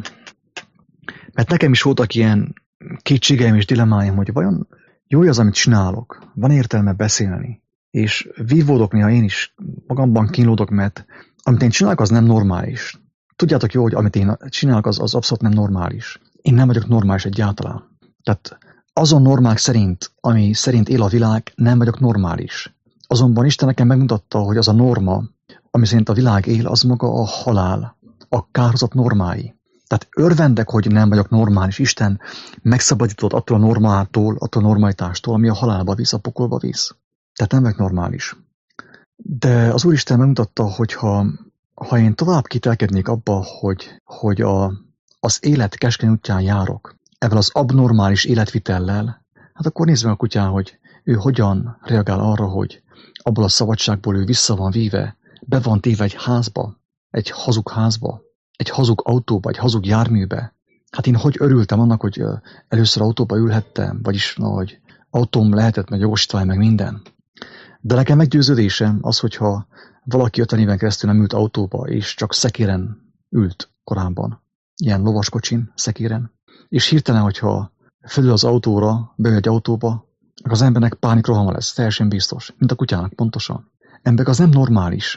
mert nekem is voltak ilyen kétségeim és dilemmáim, hogy vajon jó az, amit csinálok, van értelme beszélni, és vívódok néha én is, magamban kínlódok, mert amit én csinálok, az nem normális. Tudjátok jó, hogy amit én csinálok, az abszolút nem normális. Én nem vagyok normális egyáltalán. Tehát azon normák szerint, ami szerint él a világ, nem vagyok normális. Azonban Isten nekem megmutatta, hogy az a norma, ami szerint a világ él, az maga a halál, a kárhozat normái. Tehát örvendek, hogy nem vagyok normális. Isten megszabadított attól a normától, attól a normalitástól, ami a halálba visz, a pokolba visz. Tehát nem vagyok normális. De az Úristen megmutatta, hogy ha én tovább kitelkednék abba, hogy az élet keskeny útján járok, ezzel az abnormális életvitellel, hát akkor nézd meg a kutyán, hogy ő hogyan reagál arra, hogy abból a szabadságból ő vissza van víve, be van téve egy házba, egy hazug házba, egy hazug autóba, egy hazug járműbe. Hát én hogy örültem annak, hogy először autóba ülhettem, vagyis hogy autóm lehetett, meg jogosítvány, meg minden. De nekem meggyőződésem az, hogyha valaki 50 éven keresztül nem ült autóba, és csak szekéren ült korábban, ilyen lovaskocsin, szekéren, és hirtelen, hogyha fölül az autóra, beül egy autóba, az embernek pánikrohama lesz, teljesen biztos, mint a kutyának pontosan. Emberek, az nem normális.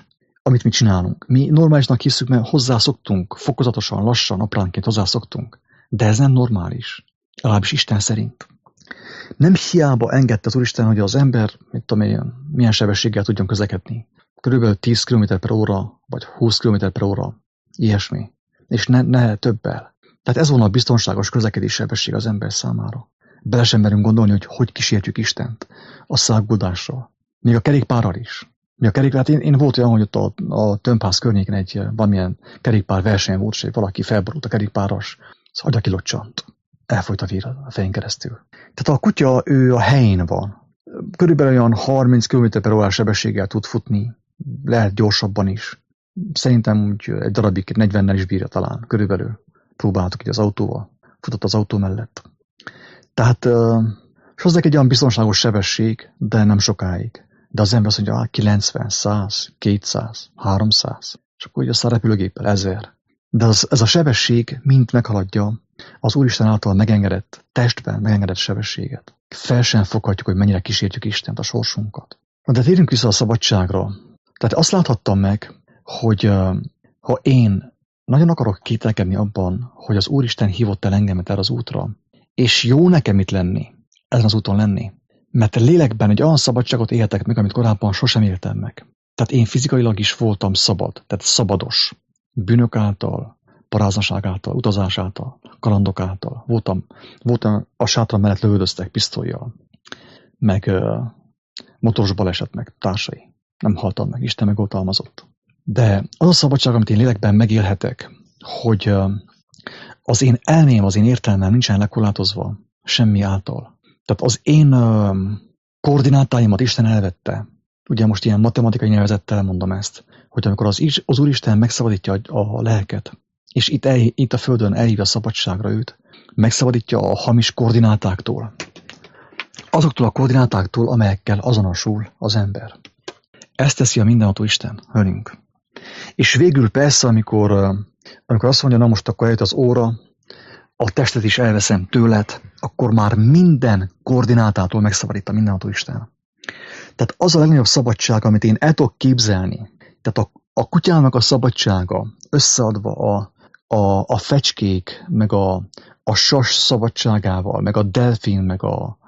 amit mi csinálunk. Mi normálisnak hiszük, mert hozzászoktunk, fokozatosan, lassan, apránként hozzászoktunk. De ez nem normális. Legalábbis Isten szerint. Nem hiába engedte az Úristen, hogy az ember, mit tudom én, milyen sebességgel tudjon közlekedni. Körülbelül 10 km/h, vagy 20 km/h, ilyesmi. És ne többel. Tehát ez volna a biztonságos közlekedés sebesség az ember számára. Bele sem merünk gondolni, hogy kísértjük Istent a száguldással. Még a kerékpárral is. Hát én volt olyan, hogy ott a Tömbház környéken egy valamilyen kerékpár verseny volt, és valaki felborult a kerékpáros, az agya kilocsant. Elfolyt a vír a fején keresztül. Tehát a kutya, ő a helyén van. Körülbelül olyan 30 km/h sebességgel tud futni, lehet gyorsabban is. Szerintem úgy egy darabig 40-nel is bírja talán, körülbelül. Próbáltuk így az autóval, futott az autó mellett. Tehát, és hozzák egy olyan biztonságos sebesség, de nem sokáig. De az ember azt mondja, 90, 100, 200, 300, és akkor így aztán repülőgéppel 1000. De ez a sebesség mind meghaladja az Úristen által megengedett, testben megengedett sebességet. Fel sem foghatjuk, hogy mennyire kísértjük Istent, a sorsunkat. De térjünk vissza a szabadságra. Tehát azt láthattam meg, hogy ha én nagyon akarok kételkedni abban, hogy az Úristen hívott el engemet erre az útra, és jó nekem itt lenni, ezen az úton lenni, mert lélekben egy olyan szabadságot éltek meg, amit korábban sosem éltem meg. Tehát én fizikailag is voltam szabad, tehát szabados. Bűnök által, paráznaság által, utazás által, kalandok által. Voltam a sátram mellett lövöldöztek pisztollyal, meg motoros baleset, meg társai. Nem haltam meg, Isten megoltalmazott. De az a szabadság, amit én lélekben megélhetek, hogy az én elmém, az én értelmem nincsen lekorlátozva semmi által. Tehát az én koordinátáimat Isten elvette. Ugye most ilyen matematikai nyelvezettel mondom ezt, hogy amikor az Úristen megszabadítja a lelket, és itt a Földön elhívja a szabadságra őt, megszabadítja a hamis koordinátáktól. Azoktól a koordinátáktól, amelyekkel azonosul az ember. Ezt teszi a mindenható Isten velünk. És végül persze, amikor azt mondja, na most akkor eljött az óra, a testet is elveszem tőled, akkor már minden koordinátától megszabadít a mindenható Isten. Tehát az a legnagyobb szabadság, amit én el tudok képzelni, tehát a kutyának a szabadsága, összeadva a fecskék, meg a sas szabadságával, meg a delfin, meg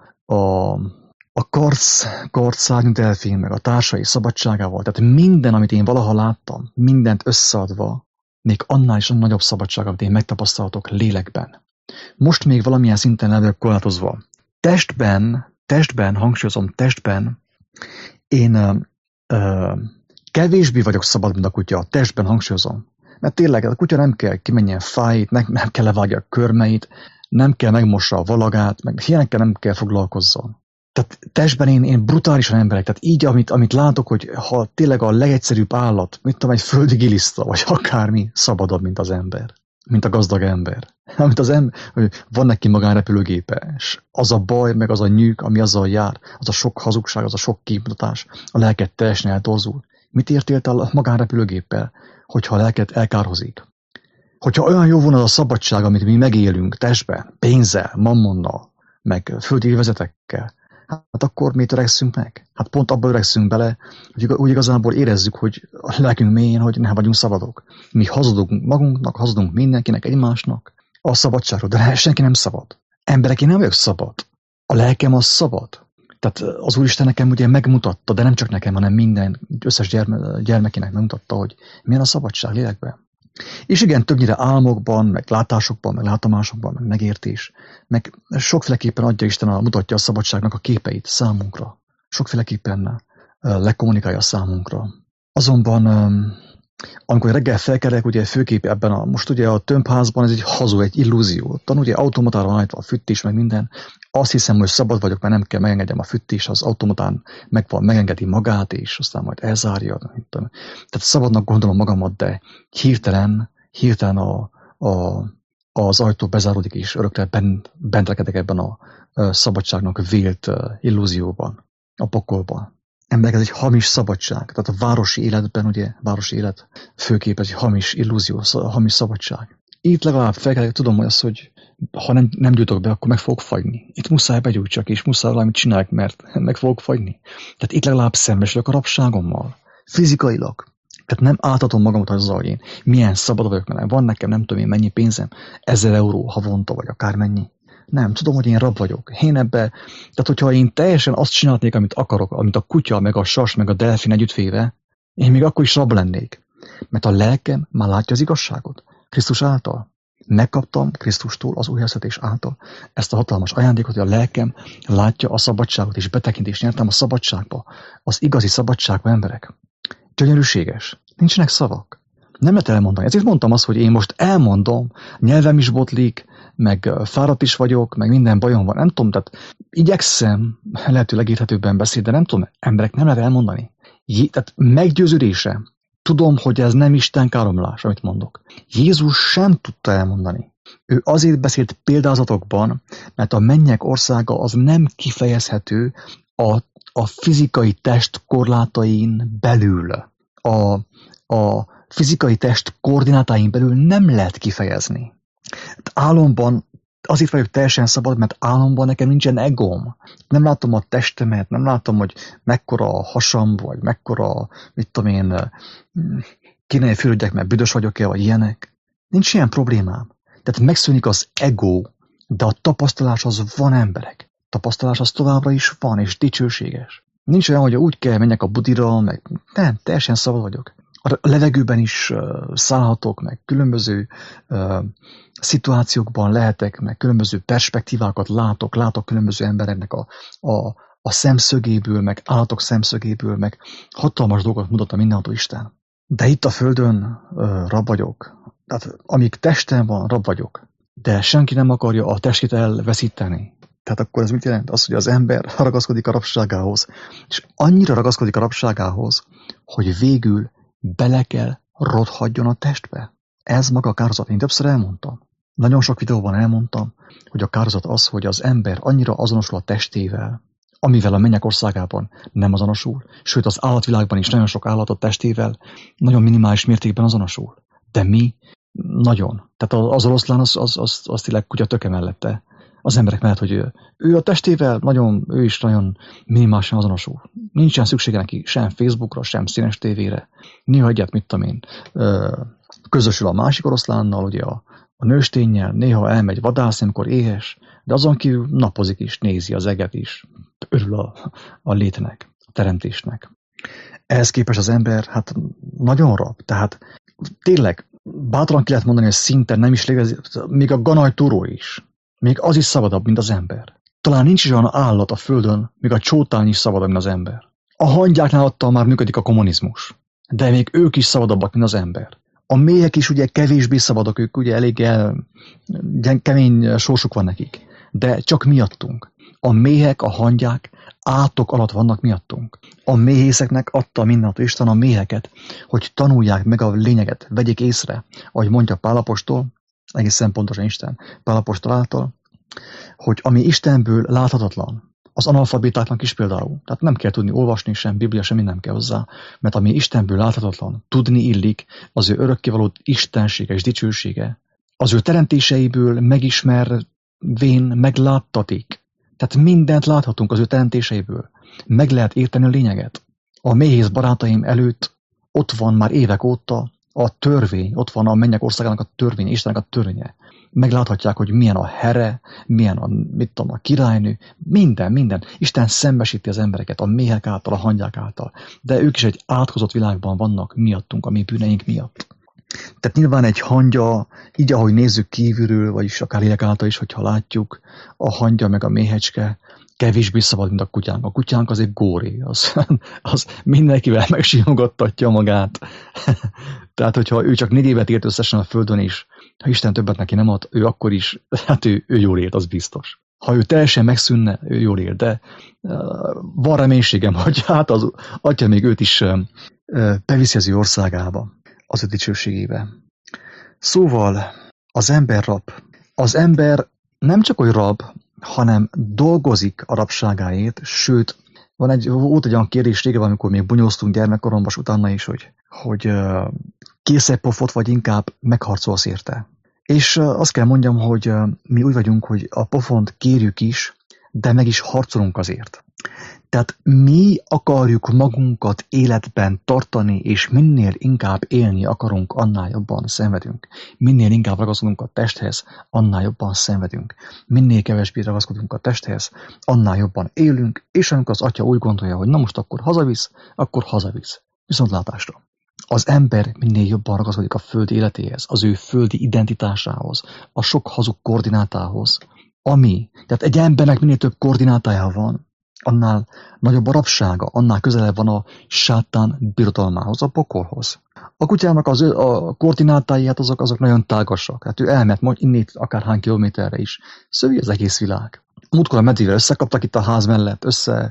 a karcszárnyú delfin, meg a társai szabadságával, tehát minden, amit én valaha láttam, mindent összeadva, még annál is a nagyobb szabadság, amit én megtapasztalhatok lélekben. Most még valamilyen szinten le vagyok korlátozva. Testben, hangsúlyozom, testben, én kevésbé vagyok szabad, mint a kutya. Testben hangsúlyozom. Mert tényleg a kutya nem kell kimenjen fájt, nem kell levágja a körmeit, nem kell megmossa a valagát, meg ilyenekkel nem kell foglalkozzon. Tehát testben én brutálisan emberek, tehát így, amit látok, hogy ha tényleg a legegyszerűbb állat, mit tudom, egy földi giliszta, vagy akármi, szabadabb, mint az ember, mint a gazdag ember. Amit az ember, hogy van neki magánrepülőgépe, és az a baj, meg az a nyűg, ami azzal jár, az a sok hazugság, az a sok képmutatás, a lelket teljesen eltorzul. Mit értél a magánrepülőgéppel, hogyha a lelket elkárhozik? Hogyha olyan jó volna az a szabadság, amit mi megélünk testben, pénzzel, mammonnal, meg földi élvezetekkel, hát akkor mi törekszünk meg? Hát pont abban öregszünk bele, hogy úgy igazából érezzük, hogy a lelkünk mélyén, hogy nem vagyunk szabadok. Mi hazudunk magunknak, hazudunk mindenkinek, egymásnak. A szabadságról, de senki nem szabad. Emberek, én nem vagyok szabad. A lelkem az szabad. Tehát az Úristen nekem ugye megmutatta, de nem csak nekem, hanem minden összes gyermekének megmutatta, hogy milyen a szabadság lélekben. És igen, többnyire álmokban, meg látásokban, meg látomásokban, meg megértés, meg sokféleképpen adja Isten, mutatja a szabadságnak a képeit számunkra. Sokféleképpen lekommunikálja számunkra. Azonban, amikor reggel felkelek, ugye főképp ebben most ugye a Tömbházban ez egy hazug, egy illúzió. Ott ugye automatára van állítva a fűtés, meg minden. Azt hiszem, hogy szabad vagyok, mert nem kell megengedjem a fűtés, az automatán megengedi magát, és aztán majd elzárja. Tehát szabadnak gondolom magamat, de hirtelen az ajtó bezáródik, és örökre bent rekedek ebben a szabadságnak vélt illúzióban, a pokolban. Emberek, ez egy hamis szabadság. Tehát a városi életben, ugye, városi élet főképp egy hamis illúzió, hamis szabadság. Itt legalább felkelek, tudom, hogy ha nem gyújtok be, akkor meg fogok fagyni. Itt muszáj begyújtsak, és muszáj valamit csinálják, mert meg fogok fagyni. Tehát itt legalább szembesülök a rabságommal. Fizikailag. Tehát nem átadom magamat azzal, hogy én milyen szabad vagyok, mert van nekem nem tudom én mennyi pénzem, 1000 euró havonta, vagy akármennyi. Nem, tudom, hogy én rab vagyok. Tehát hogyha én teljesen azt csinálnék, amit akarok, amit a kutya, meg a sas, meg a delfin együttvéve, én még akkor is rab lennék. Mert a lelkem már látja az igazságot. Krisztus által. Megkaptam Krisztustól az újjászületés által ezt a hatalmas ajándékot, hogy a lelkem látja a szabadságot, és betekintést nyertem a szabadságba. Az igazi szabadságba, emberek. Gyönyörűséges. Nincsenek szavak. Nem lehet elmondani. Ezért mondtam azt, hogy én most elmondom, nyelvem is botlik, meg fáradt is vagyok, meg minden bajom van. Nem tudom, tehát igyekszem lehetőleg érthetőbben beszélni, de nem tudom, emberek nem lehet elmondani. Tehát meggyőződése. Tudom, hogy ez nem Isten káromlás, amit mondok. Jézus sem tudta elmondani. Ő azért beszélt példázatokban, mert a mennyek országa az nem kifejezhető a fizikai test korlátain belül. A fizikai test koordinátáin belül nem lehet kifejezni. Álomban azért vagyok teljesen szabad, mert álomban nekem nincsen egóm. Nem látom a testemet, nem látom, hogy mekkora a hasam, vagy mekkora, mit tudom én, kéne fürödjek, mert büdös vagyok-e, vagy ilyenek. Nincs ilyen problémám. Tehát megszűnik az ego, de a tapasztalás az van, emberek. A tapasztalás az továbbra is van, és dicsőséges. Nincs olyan, hogy úgy kell menjek a budira, meg nem, teljesen szabad vagyok. A levegőben is szállhatok, meg különböző szituációkban lehetek, meg különböző perspektívákat látok különböző embereknek a szemszögéből, meg állatok szemszögéből, meg hatalmas dolgokat mutat a mindenható Isten. De itt a földön rab vagyok. Tehát amíg testem van, rab vagyok. De senki nem akarja a testét elveszíteni. Tehát akkor ez mit jelent? Az, hogy az ember ragaszkodik a rabságához. És annyira ragaszkodik a rabságához, hogy végül bele kell rothadjon a testbe. Ez maga a kárhozat. Én többször elmondtam. Nagyon sok videóban elmondtam, hogy a kárhozat az, hogy az ember annyira azonosul a testével, amivel a mennyek országában nem azonosul, sőt az állatvilágban is nagyon sok állat a testével nagyon minimális mértékben azonosul. De mi nagyon. Tehát az oroszlán az tényleg kutya töke mellette. Az emberek mellett, hogy ő a testével ő is nagyon minimálisan azonosul. Nincsen szüksége neki sem Facebookra, sem színes tévére. Néha egyet, mit tudom én, közösül a másik oroszlánnal, ugye a nősténnyel, néha elmegy vadászni, amikor éhes, de azon kívül napozik is, nézi az eget is, örül a létnek, a teremtésnek. Ehhez képest az ember, hát nagyon rab. Tehát tényleg bátran ki lehet mondani, hogy szinten nem is létezik, még a ganajtúró is. Még az is szabadabb, mint az ember. Talán nincs is olyan állat a földön, még a csótány is szabadabb, mint az ember. A hangyáknál attól már működik a kommunizmus. De még ők is szabadabbak, mint az ember. A méhek is ugye kevésbé szabadok, ők ugye elég kemény sorsuk van nekik. De csak miattunk. A méhek, a hangyák átok alatt vannak miattunk. A méhészeknek adta mindenható Isten a méheket, hogy tanulják meg a lényeget, vegyék észre, ahogy mondja Pál apostol, egészen pontosan Isten Pál apostol által, hogy ami Istenből láthatatlan, az analfabétáknak is például. Tehát nem kell tudni olvasni, sem Biblia, semmi nem kell hozzá, mert ami Istenből láthatatlan, tudni illik, az ő örökkévaló istensége és dicsősége, az ő teremtéseiből megismervén megláttatik. Tehát mindent láthatunk az ő teremtéseiből. Meg lehet érteni a lényeget. A méhész barátaim előtt ott van már évek óta a törvény, ott van a mennyek országának a törvény, Istennek a törvénye. Megláthatják, hogy milyen a here, milyen a királynő, minden. Isten szembesíti az embereket a méhek által, a hangyák által. De ők is egy átkozott világban vannak miattunk, a mi bűneink miatt. Tehát nyilván egy hangya, így ahogy nézzük kívülről, vagyis akár lélek által is, hogyha látjuk, a hangya meg a méhecske kevésbé szabad, mint a kutyánk. A kutyánk az egy góri, az mindenkivel megsimogattatja magát. Tehát, hogyha ő csak 4 évet élt összesen a földön is, ha Isten többet neki nem ad, ő akkor is, hát ő jól élt, az biztos. Ha ő teljesen megszűnne, ő jól élt, de van reménységem, hogy hát az Atya még őt is beviszi az ő országába, az ő dicsőségébe. Szóval az ember rab. Az ember nem csak hogy rab, hanem dolgozik a rabságáért, sőt, volt egy olyan kérdés régen, amikor még bunyóztunk gyermekkoromban, utána is, hogy készebb pofot, vagy inkább megharcolsz érte. És azt kell mondjam, hogy mi úgy vagyunk, hogy a pofont kérjük is, de meg is harcolunk azért. Tehát mi akarjuk magunkat életben tartani, és minél inkább élni akarunk, annál jobban szenvedünk. Minél inkább ragaszkodunk a testhez, annál jobban szenvedünk. Minél kevésbé ragaszkodunk a testhez, annál jobban élünk, és amikor az atya úgy gondolja, hogy na most akkor hazavisz, akkor hazavisz. Viszontlátásra. Az ember minél jobban ragaszkodik a föld életéhez, az ő földi identitásához, a sok hazug koordinátához, tehát egy embernek minél több koordinátája van, annál nagyobb a rabsága, annál közelebb van a sátán birodalmához, a pokolhoz. A kutyának a koordinátái, hát azok nagyon tágasak. Hát ő elment majd innét akárhány kilométerre is. Szövi az egész világ. Múltkor a medvével összekaptak itt a ház mellett,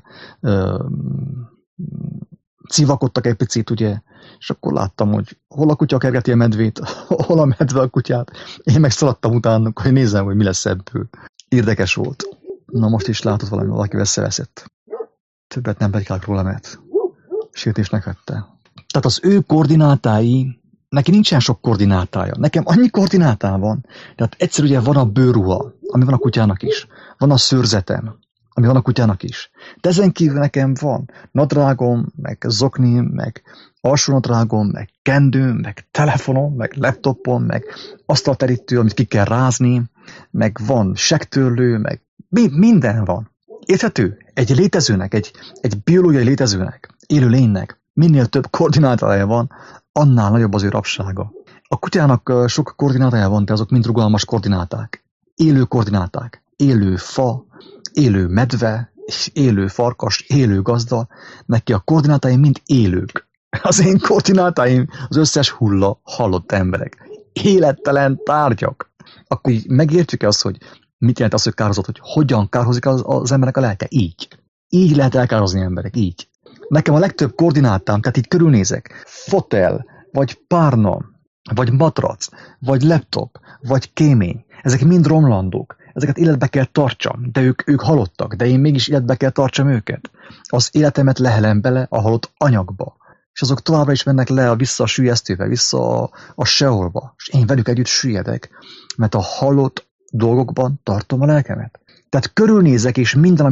civakodtak egy picit, ugye, és akkor láttam, hogy hol a kutya kergeti a medvét, hol a medve a kutyát. Én meg szaladtam utánuk, hogy nézzem, hogy mi lesz ebből. Érdekes volt. Na most is látott valaki összeveszett. Többet nem pedikálok róla, mert sértésnek vette. Tehát az ő koordinátái, neki nincsen sok koordinátája. Nekem annyi koordinátám van. Tehát egyszer ugye van a bőrruha, ami van a kutyának is. Van a szőrzetem, ami van a kutyának is. De ezen kívül nekem van nadrágom, meg zoknim, meg alsónadrágom, meg kendőm, meg telefonom, meg laptopom, meg asztalterítő, amit ki kell rázni, meg van segtörlő, meg minden van. Érthető? Egy létezőnek, egy biológiai létezőnek, élő lénynek minél több koordinátája van, annál nagyobb az ő rabsága. A kutyának sok koordinátája van, de azok mind rugalmas koordináták. Élő koordináták. Élő fa, élő medve, élő farkas, élő gazda. Neki a koordinátáim mind élők. Az én koordinátáim az összes hulla halott emberek. Élettelen tárgyak. Akkor így megértjük azt, hogy mit jelent az, hogy kározott, hogy hogyan kározik az emberek a lelke? Így. Így lehet elkározni emberek, így. Nekem a legtöbb koordinátám, tehát így körülnézek, fotel, vagy párna, vagy matrac, vagy laptop, vagy kémény. Ezek mind romlandók. Ezeket életbe kell tartsam, de ők halottak, de én mégis életbe kell tartsam őket. Az életemet lehelem bele a halott anyagba. És azok továbbra is mennek le vissza a süllyesztőbe, vissza a seolba. És én velük együtt süllyedek, mert a halott dolgokban tartom a lelkemet. Tehát körülnézek, és minden,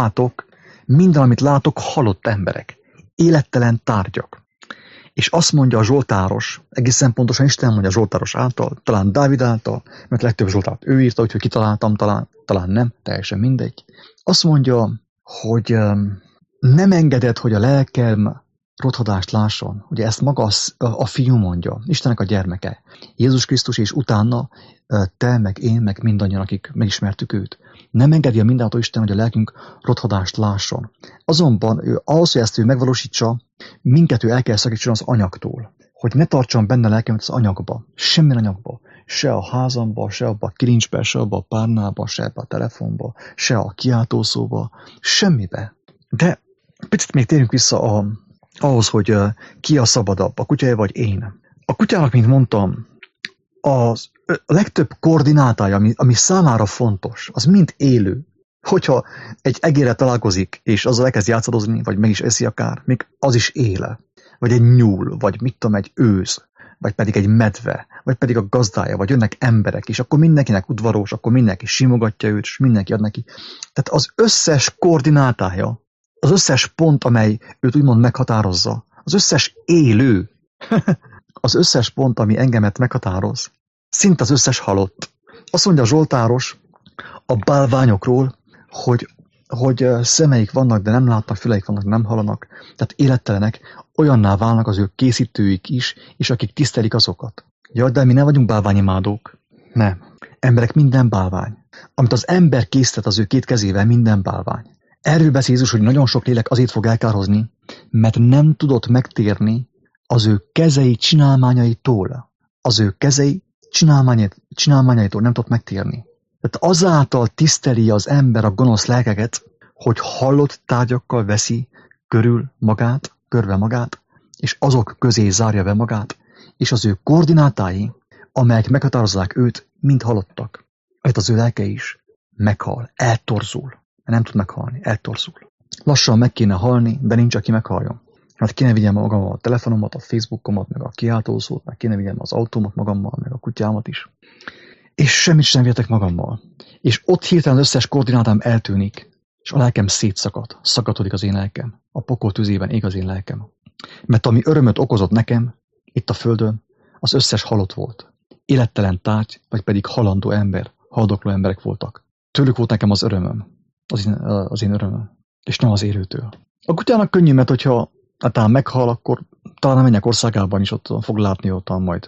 amit látok, halott emberek. Élettelen tárgyak. És azt mondja a Zsoltáros, egészen pontosan Isten mondja a Zsoltáros által, talán Dávid által, mert legtöbb Zsoltárt ő írta, úgyhogy kitaláltam, talán nem, teljesen mindegy. Azt mondja, hogy nem engeded, hogy a lelkem rothadást lásson. Ugye ezt maga a fiú mondja, Istennek a gyermeke. Jézus Krisztus, és utána te, meg én, meg mindannyian, akik megismertük őt. Nem engedi a mindenható Isten, hogy a lelkünk rothadást lásson. Azonban ahhoz, hogy ezt ő megvalósítsa, minket ő el kell szakítson az anyagtól. Hogy ne tartson benne a lelkemet az anyagba. Semmilyen anyagba. Se a házamba, se abba a kilincsbe, se abba a párnába, se abba a telefonba, se a kiáltószóba. Semmibe. De picit még térjünk vissza ahhoz, hogy ki a szabadabb, a kutya vagy én. A kutyának, mint mondtam, a legtöbb koordinátája, ami számára fontos, az mind élő. Hogyha egy egérrel találkozik, és azzal elkezd játszadozni, vagy meg is eszi akár, még az is éle. Vagy egy nyúl, vagy mit tudom, egy őz, vagy pedig egy medve, vagy pedig a gazdája, vagy jönnek emberek, és akkor mindenkinek udvaros, akkor mindenki simogatja őt, és mindenki ad neki. Tehát az összes koordinátája, az összes pont, amely őt úgymond meghatározza, az összes élő, az összes pont, ami engemet meghatároz, szinte az összes halott. Azt mondja a Zsoltáros a bálványokról, hogy szemeik vannak, de nem látnak, füleik vannak, de nem hallanak. Tehát élettelenek, olyanná válnak az ő készítőik is, és akik tisztelik azokat. Ja, de mi nem vagyunk bálványimádók. Nem. Emberek minden bálvány. Amit az ember készített az ő két kezével, minden bálvány. Erről beszél Jézus, hogy nagyon sok lélek azért fog elkározni, mert nem tudott megtérni az ő kezei csinálmányaitól. Az ő kezei csinálmányaitól nem tudott megtérni. Tehát azáltal tiszteli az ember a gonosz lelkeket, hogy hallott tárgyakkal veszi körbe magát, és azok közé zárja be magát, és az ő koordinátái, amelyek meghatározzák őt, mind halottak. Mert az ő lelke is meghal, eltorzul. Nem tud meghalni, eltorzul. Lassan meg kéne halni, de nincs, aki meghalljon. Hát kéne vigyem magammal a telefonomat, a Facebookomat, meg a kiáltószót, meg kéne vigyem az autómat magammal, meg a kutyámat is. És semmit sem vietek magammal. És ott hirtelen az összes koordinátám eltűnik. És a lelkem szétszakad, szakatodik az én lelkem. A pokol tüzében ég az én lelkem. Mert ami örömöt okozott nekem, itt a földön, az összes halott volt. Élettelen tárgy, vagy pedig halandó ember, haldokló emberek voltak. Tőlük volt nekem az örömöm, az én örömöm, és nem az élőtől. A kutyának könnyű, mert hogyha talán meghal, akkor talán a mennyek országában is ott fog látni ottan majd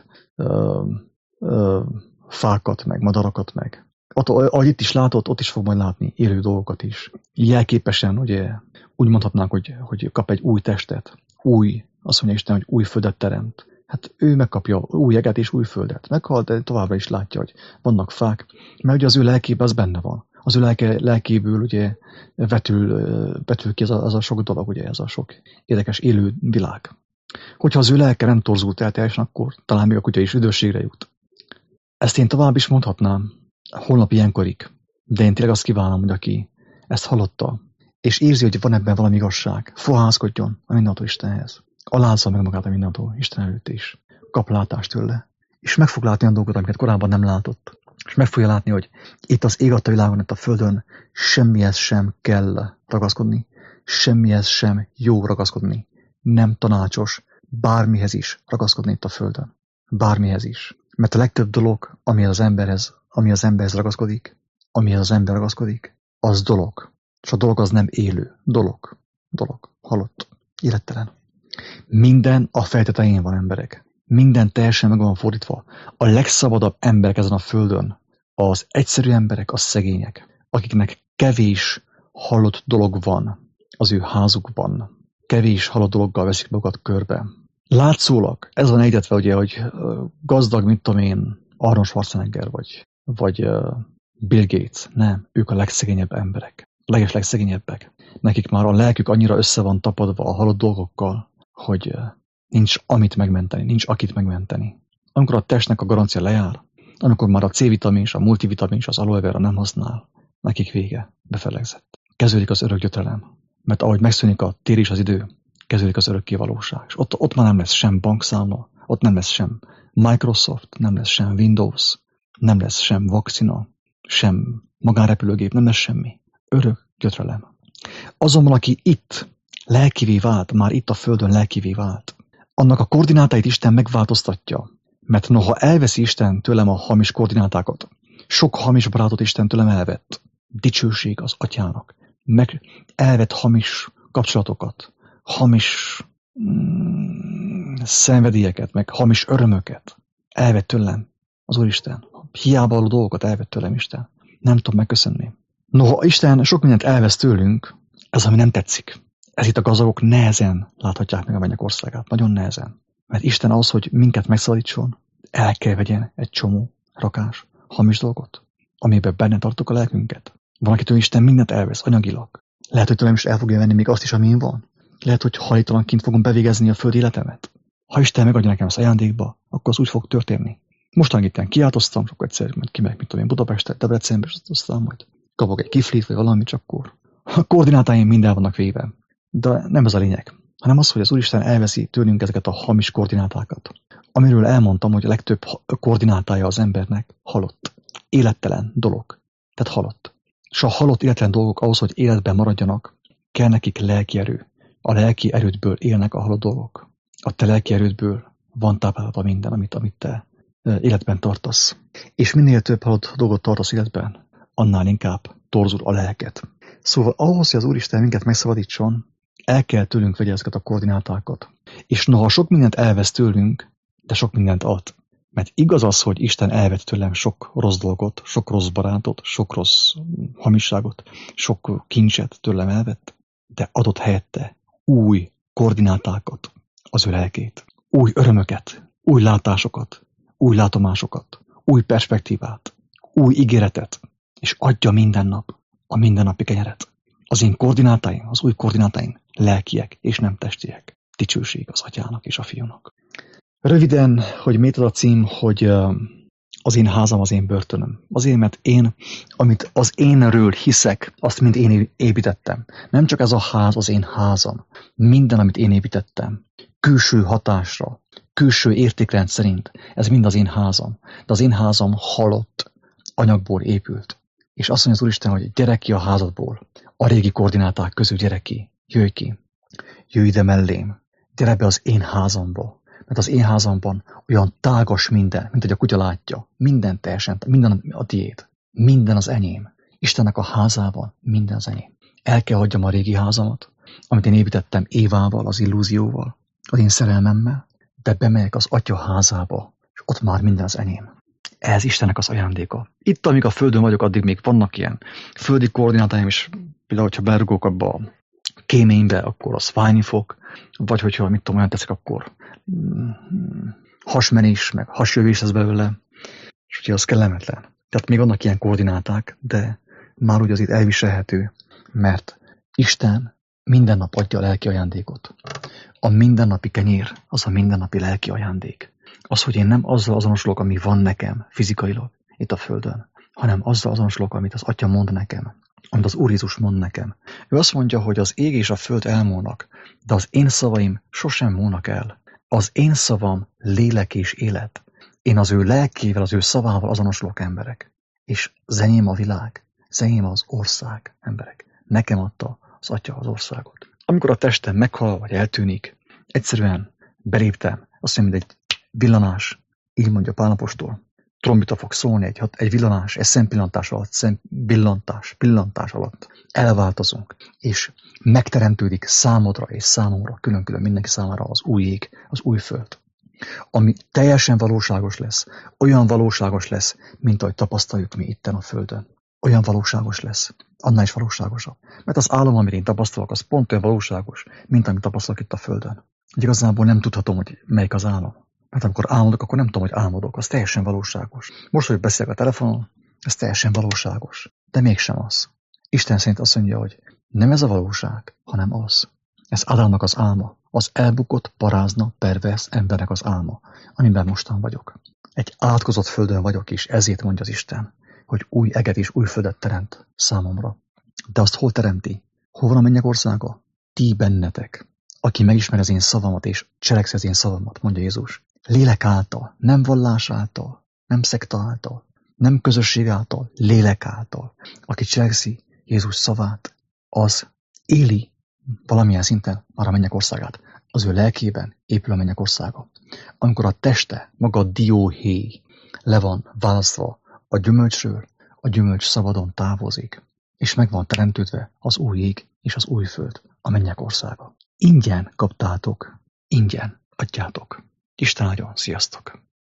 fákat, meg madarakat, meg. Ott, ahogy itt is látott, ott is fog majd látni élő dolgokat is. Jelképesen, ugye, úgy mondhatnánk, hogy kap egy új testet, azt mondja Isten, hogy új földet teremt. Hát ő megkapja új eget és új földet. Meghal, de továbbra is látja, hogy vannak fák, mert ugye az ő lelkében az benne van. Az ő lelkéből ugye vetül ki az a sok dolog, ugye ez a sok érdekes élő világ. Hogyha az ő lelke nem torzult el teljesen, akkor talán még a kutya is üdvösségre jut. Ezt én tovább is mondhatnám, holnap ilyenkorig, de én tényleg azt kívánom, hogy aki ezt hallotta, és érzi, hogy van ebben valami igazság, fohászkodjon a mindenható Istenhez. Alázza meg magát a mindenható Isten előtt is. Kap látást tőle. És meg fog látni olyan dolgokat, amiket korábban nem látott. És meg fogja látni, hogy itt az ég adta világon, itt a földön semmihez sem kell ragaszkodni, semmihez sem jó ragaszkodni. Nem tanácsos bármihez is ragaszkodni itt a földön. Bármihez is. Mert a legtöbb dolog, ami az emberhez ragaszkodik, az dolog. És a dolog az nem élő. Dolog. Halott. Élettelen. Minden a fejtetején van, emberek. Minden teljesen meg van fordítva. A legszabadabb emberek ezen a földön az egyszerű emberek, a szegények, akiknek kevés halott dolog van az ő házukban. Kevés halott dologgal veszik magukat körbe. Látszólag, ez van egyetve, ugye, hogy gazdag, mint tudom én, Arnold Schwarzenegger vagy Bill Gates. Nem, ők a legszegényebb emberek. Legszegényebbek. Nekik már a lelkük annyira össze van tapadva a halott dolgokkal, hogy nincs amit megmenteni, nincs akit megmenteni. Amikor a testnek a garancia lejár, amikor már a C-vitamin és a multivitamin és az aloe vera nem használ, nekik vége, befelegzett. Kezdődik az örök gyötrelem. Mert ahogy megszűnik a tér és az idő, kezdődik az örökké valóság. És ott már nem lesz sem bankszámla, ott nem lesz sem Microsoft, nem lesz sem Windows, nem lesz sem vakcina, sem magánrepülőgép, nem lesz semmi. Örök gyötrelem. Azonban, aki itt lelkivé vált, már itt a földön lelkivé vált, annak a koordinátáit Isten megváltoztatja. Mert noha elveszi Isten tőlem a hamis koordinátákat, sok hamis barátot Isten tőlem elvett. Dicsőség az Atyának. Meg elvett hamis kapcsolatokat, hamis szenvedélyeket, meg hamis örömöket. Elvett tőlem az Úristen. Hiába való dolgokat elvett tőlem Isten. Nem tudom megköszönni. Noha Isten sok mindent elvesz tőlünk, ez ami nem tetszik. Ez itt a gazdagok nehezen láthatják meg a mennyek országát. Nagyon nehezen. Mert Isten ahhoz, hogy minket megszabadítson, el kell vegyen egy csomó rakás, hamis dolgot, amiben benne tartok a lelkünket. Van, akitől Isten mindent elvesz anyagilag. Lehet, hogy tőlem is el fogja venni még azt is, amin van. Lehet, hogy hajtalanként fogom bevégezni a földi életemet. Ha Isten megadja nekem ezt ajándékba, akkor az úgy fog történni. Mostanában itt kiáltoztam, és akkor egyszer kimegyek, mint tudom én, Budapestre, Debrecenbe, és aztán majd kapok egy kiflit, vagy valamit, csak akkor a koordinátáim minden vannak véve. De nem ez a lényeg, hanem az, hogy az Úristen elveszi tőlünk ezeket a hamis koordinátákat. Amiről elmondtam, hogy a legtöbb koordinátája az embernek halott. Élettelen dolog. Tehát halott. És a halott életlen dolgok ahhoz, hogy életben maradjanak, kell nekik lelki erő. A lelki erődből élnek a halott dolgok. A te lelki erődből van táplálva minden, amit te életben tartasz. És minél több halott dolgot tartasz életben, annál inkább torzul a lelket. Szóval ahhoz, hogy az Úristen minket megszabadítson, el kell tőlünk vegye ezeket a koordinátákat. És noha sok mindent elvesz tőlünk, de sok mindent ad. Mert igaz az, hogy Isten elvett tőlem sok rossz dolgot, sok rossz barátot, sok rossz hamisságot, sok kincset tőlem elvett, de adott helyette új koordinátákat, az ő lelkét, új örömöket, új látásokat, új látomásokat, új perspektívát, új ígéretet, és adja minden nap a mindennapi kenyeret. Az én koordinátáim, az új koordinátáim lelkiek és nem testiek. Dicsőség az Atyának és a Fiúnak. Röviden, hogy miért az a cím, hogy az én házam, az én börtönöm. Azért, mert én, amit az énről hiszek, azt mind én építettem. Nem csak ez a ház az én házam. Minden, amit én építettem, külső hatásra, külső értékrend szerint, ez mind az én házam. De az én házam halott anyagból épült. És azt mondja az Úristen, hogy gyere ki a házadból, a régi koordináták közül gyere ki, jöjj ki, jöjj ide mellém, gyere be az én házamba, mert az én házamban olyan tágas minden, mint hogy a kutya látja, minden teljesen, minden a tiéd, minden az enyém. Istennek a házában minden az enyém. El kell hagyjam a régi házamat, amit én építettem Évával, az illúzióval, az én szerelmemmel, de bemegyek az Atya házába, és ott már minden az enyém. Ez Istennek az ajándéka. Itt, amíg a Földön vagyok, addig még vannak ilyen földi koordinátáim, és például, hogyha berugok abba a kéménybe, akkor az fájni fog, vagy hogyha, mit tudom, olyan teszek, akkor hasmenés, meg hasjövés lesz belőle, és ugye az kellemetlen. Tehát még vannak ilyen koordináták, de már úgy az itt elviselhető, mert Isten minden nap adja a lelki ajándékot. A mindennapi kenyér az a mindennapi lelki ajándék. Az, hogy én nem azzal azonosulok, ami van nekem fizikailag itt a Földön, hanem azzal azonosulok, amit az Atya mond nekem, amit az Úr Jézus mond nekem. Ő azt mondja, hogy az ég és a föld elmúlnak, de az én szavaim sosem múlnak el. Az én szavam lélek és élet. Én az ő lelkével, az ő szavával azonosulok, emberek. És zenyém a világ, zenyém az ország, emberek. Nekem adta az Atya az országot. Amikor a testem meghal vagy eltűnik, egyszerűen beléptem, azt mondja, mint egy villanás, így mondja Pál apostol. Trombita fog szólni, egy villanás, egy szempillantás alatt, pillantás alatt elváltozunk, és megteremtődik számodra és számomra, külön-külön mindenki számára az új ég, az új föld, ami teljesen valóságos lesz, olyan valóságos lesz, mint ahogy tapasztaljuk mi itten a Földön. Olyan valóságos lesz, annál is valóságosabb. Mert az álom, amit én tapasztalok, az pont olyan valóságos, mint amit tapasztalok itt a Földön. Igazából nem tudhatom, hogy melyik az álom. Mert amikor álmodok, akkor nem tudom, hogy álmodok. Az teljesen valóságos. Most, hogy beszélek a telefonon, ez teljesen valóságos. De mégsem az. Isten szerint azt mondja, hogy nem ez a valóság, hanem az. Ez Ádámnak az álma. Az elbukott, parázna, pervers embernek az álma, amiben mostan vagyok. Egy átkozott földön vagyok, és ezért mondja az Isten, hogy új eget és új földet teremt számomra. De azt hol teremti? Hol van a mennyek országa? Ti bennetek. Aki megismer az én szavamat, és cselekszi az én szavamat, mondja Jézus. Lélek által, nem vallás által, nem szekta által, nem közösség által, lélek által. Aki cselekszi Jézus szavát, az éli valamilyen szinten már a mennyek országát. Az ő lelkében épül a mennyek országa. Amikor a teste, maga a dióhéj le van választva a gyümölcsről, a gyümölcs szabadon távozik, és meg van teremtődve az új ég és az új föld, a mennyek országa. Ingyen kaptátok, ingyen adjátok. Isten áldjon, sziasztok!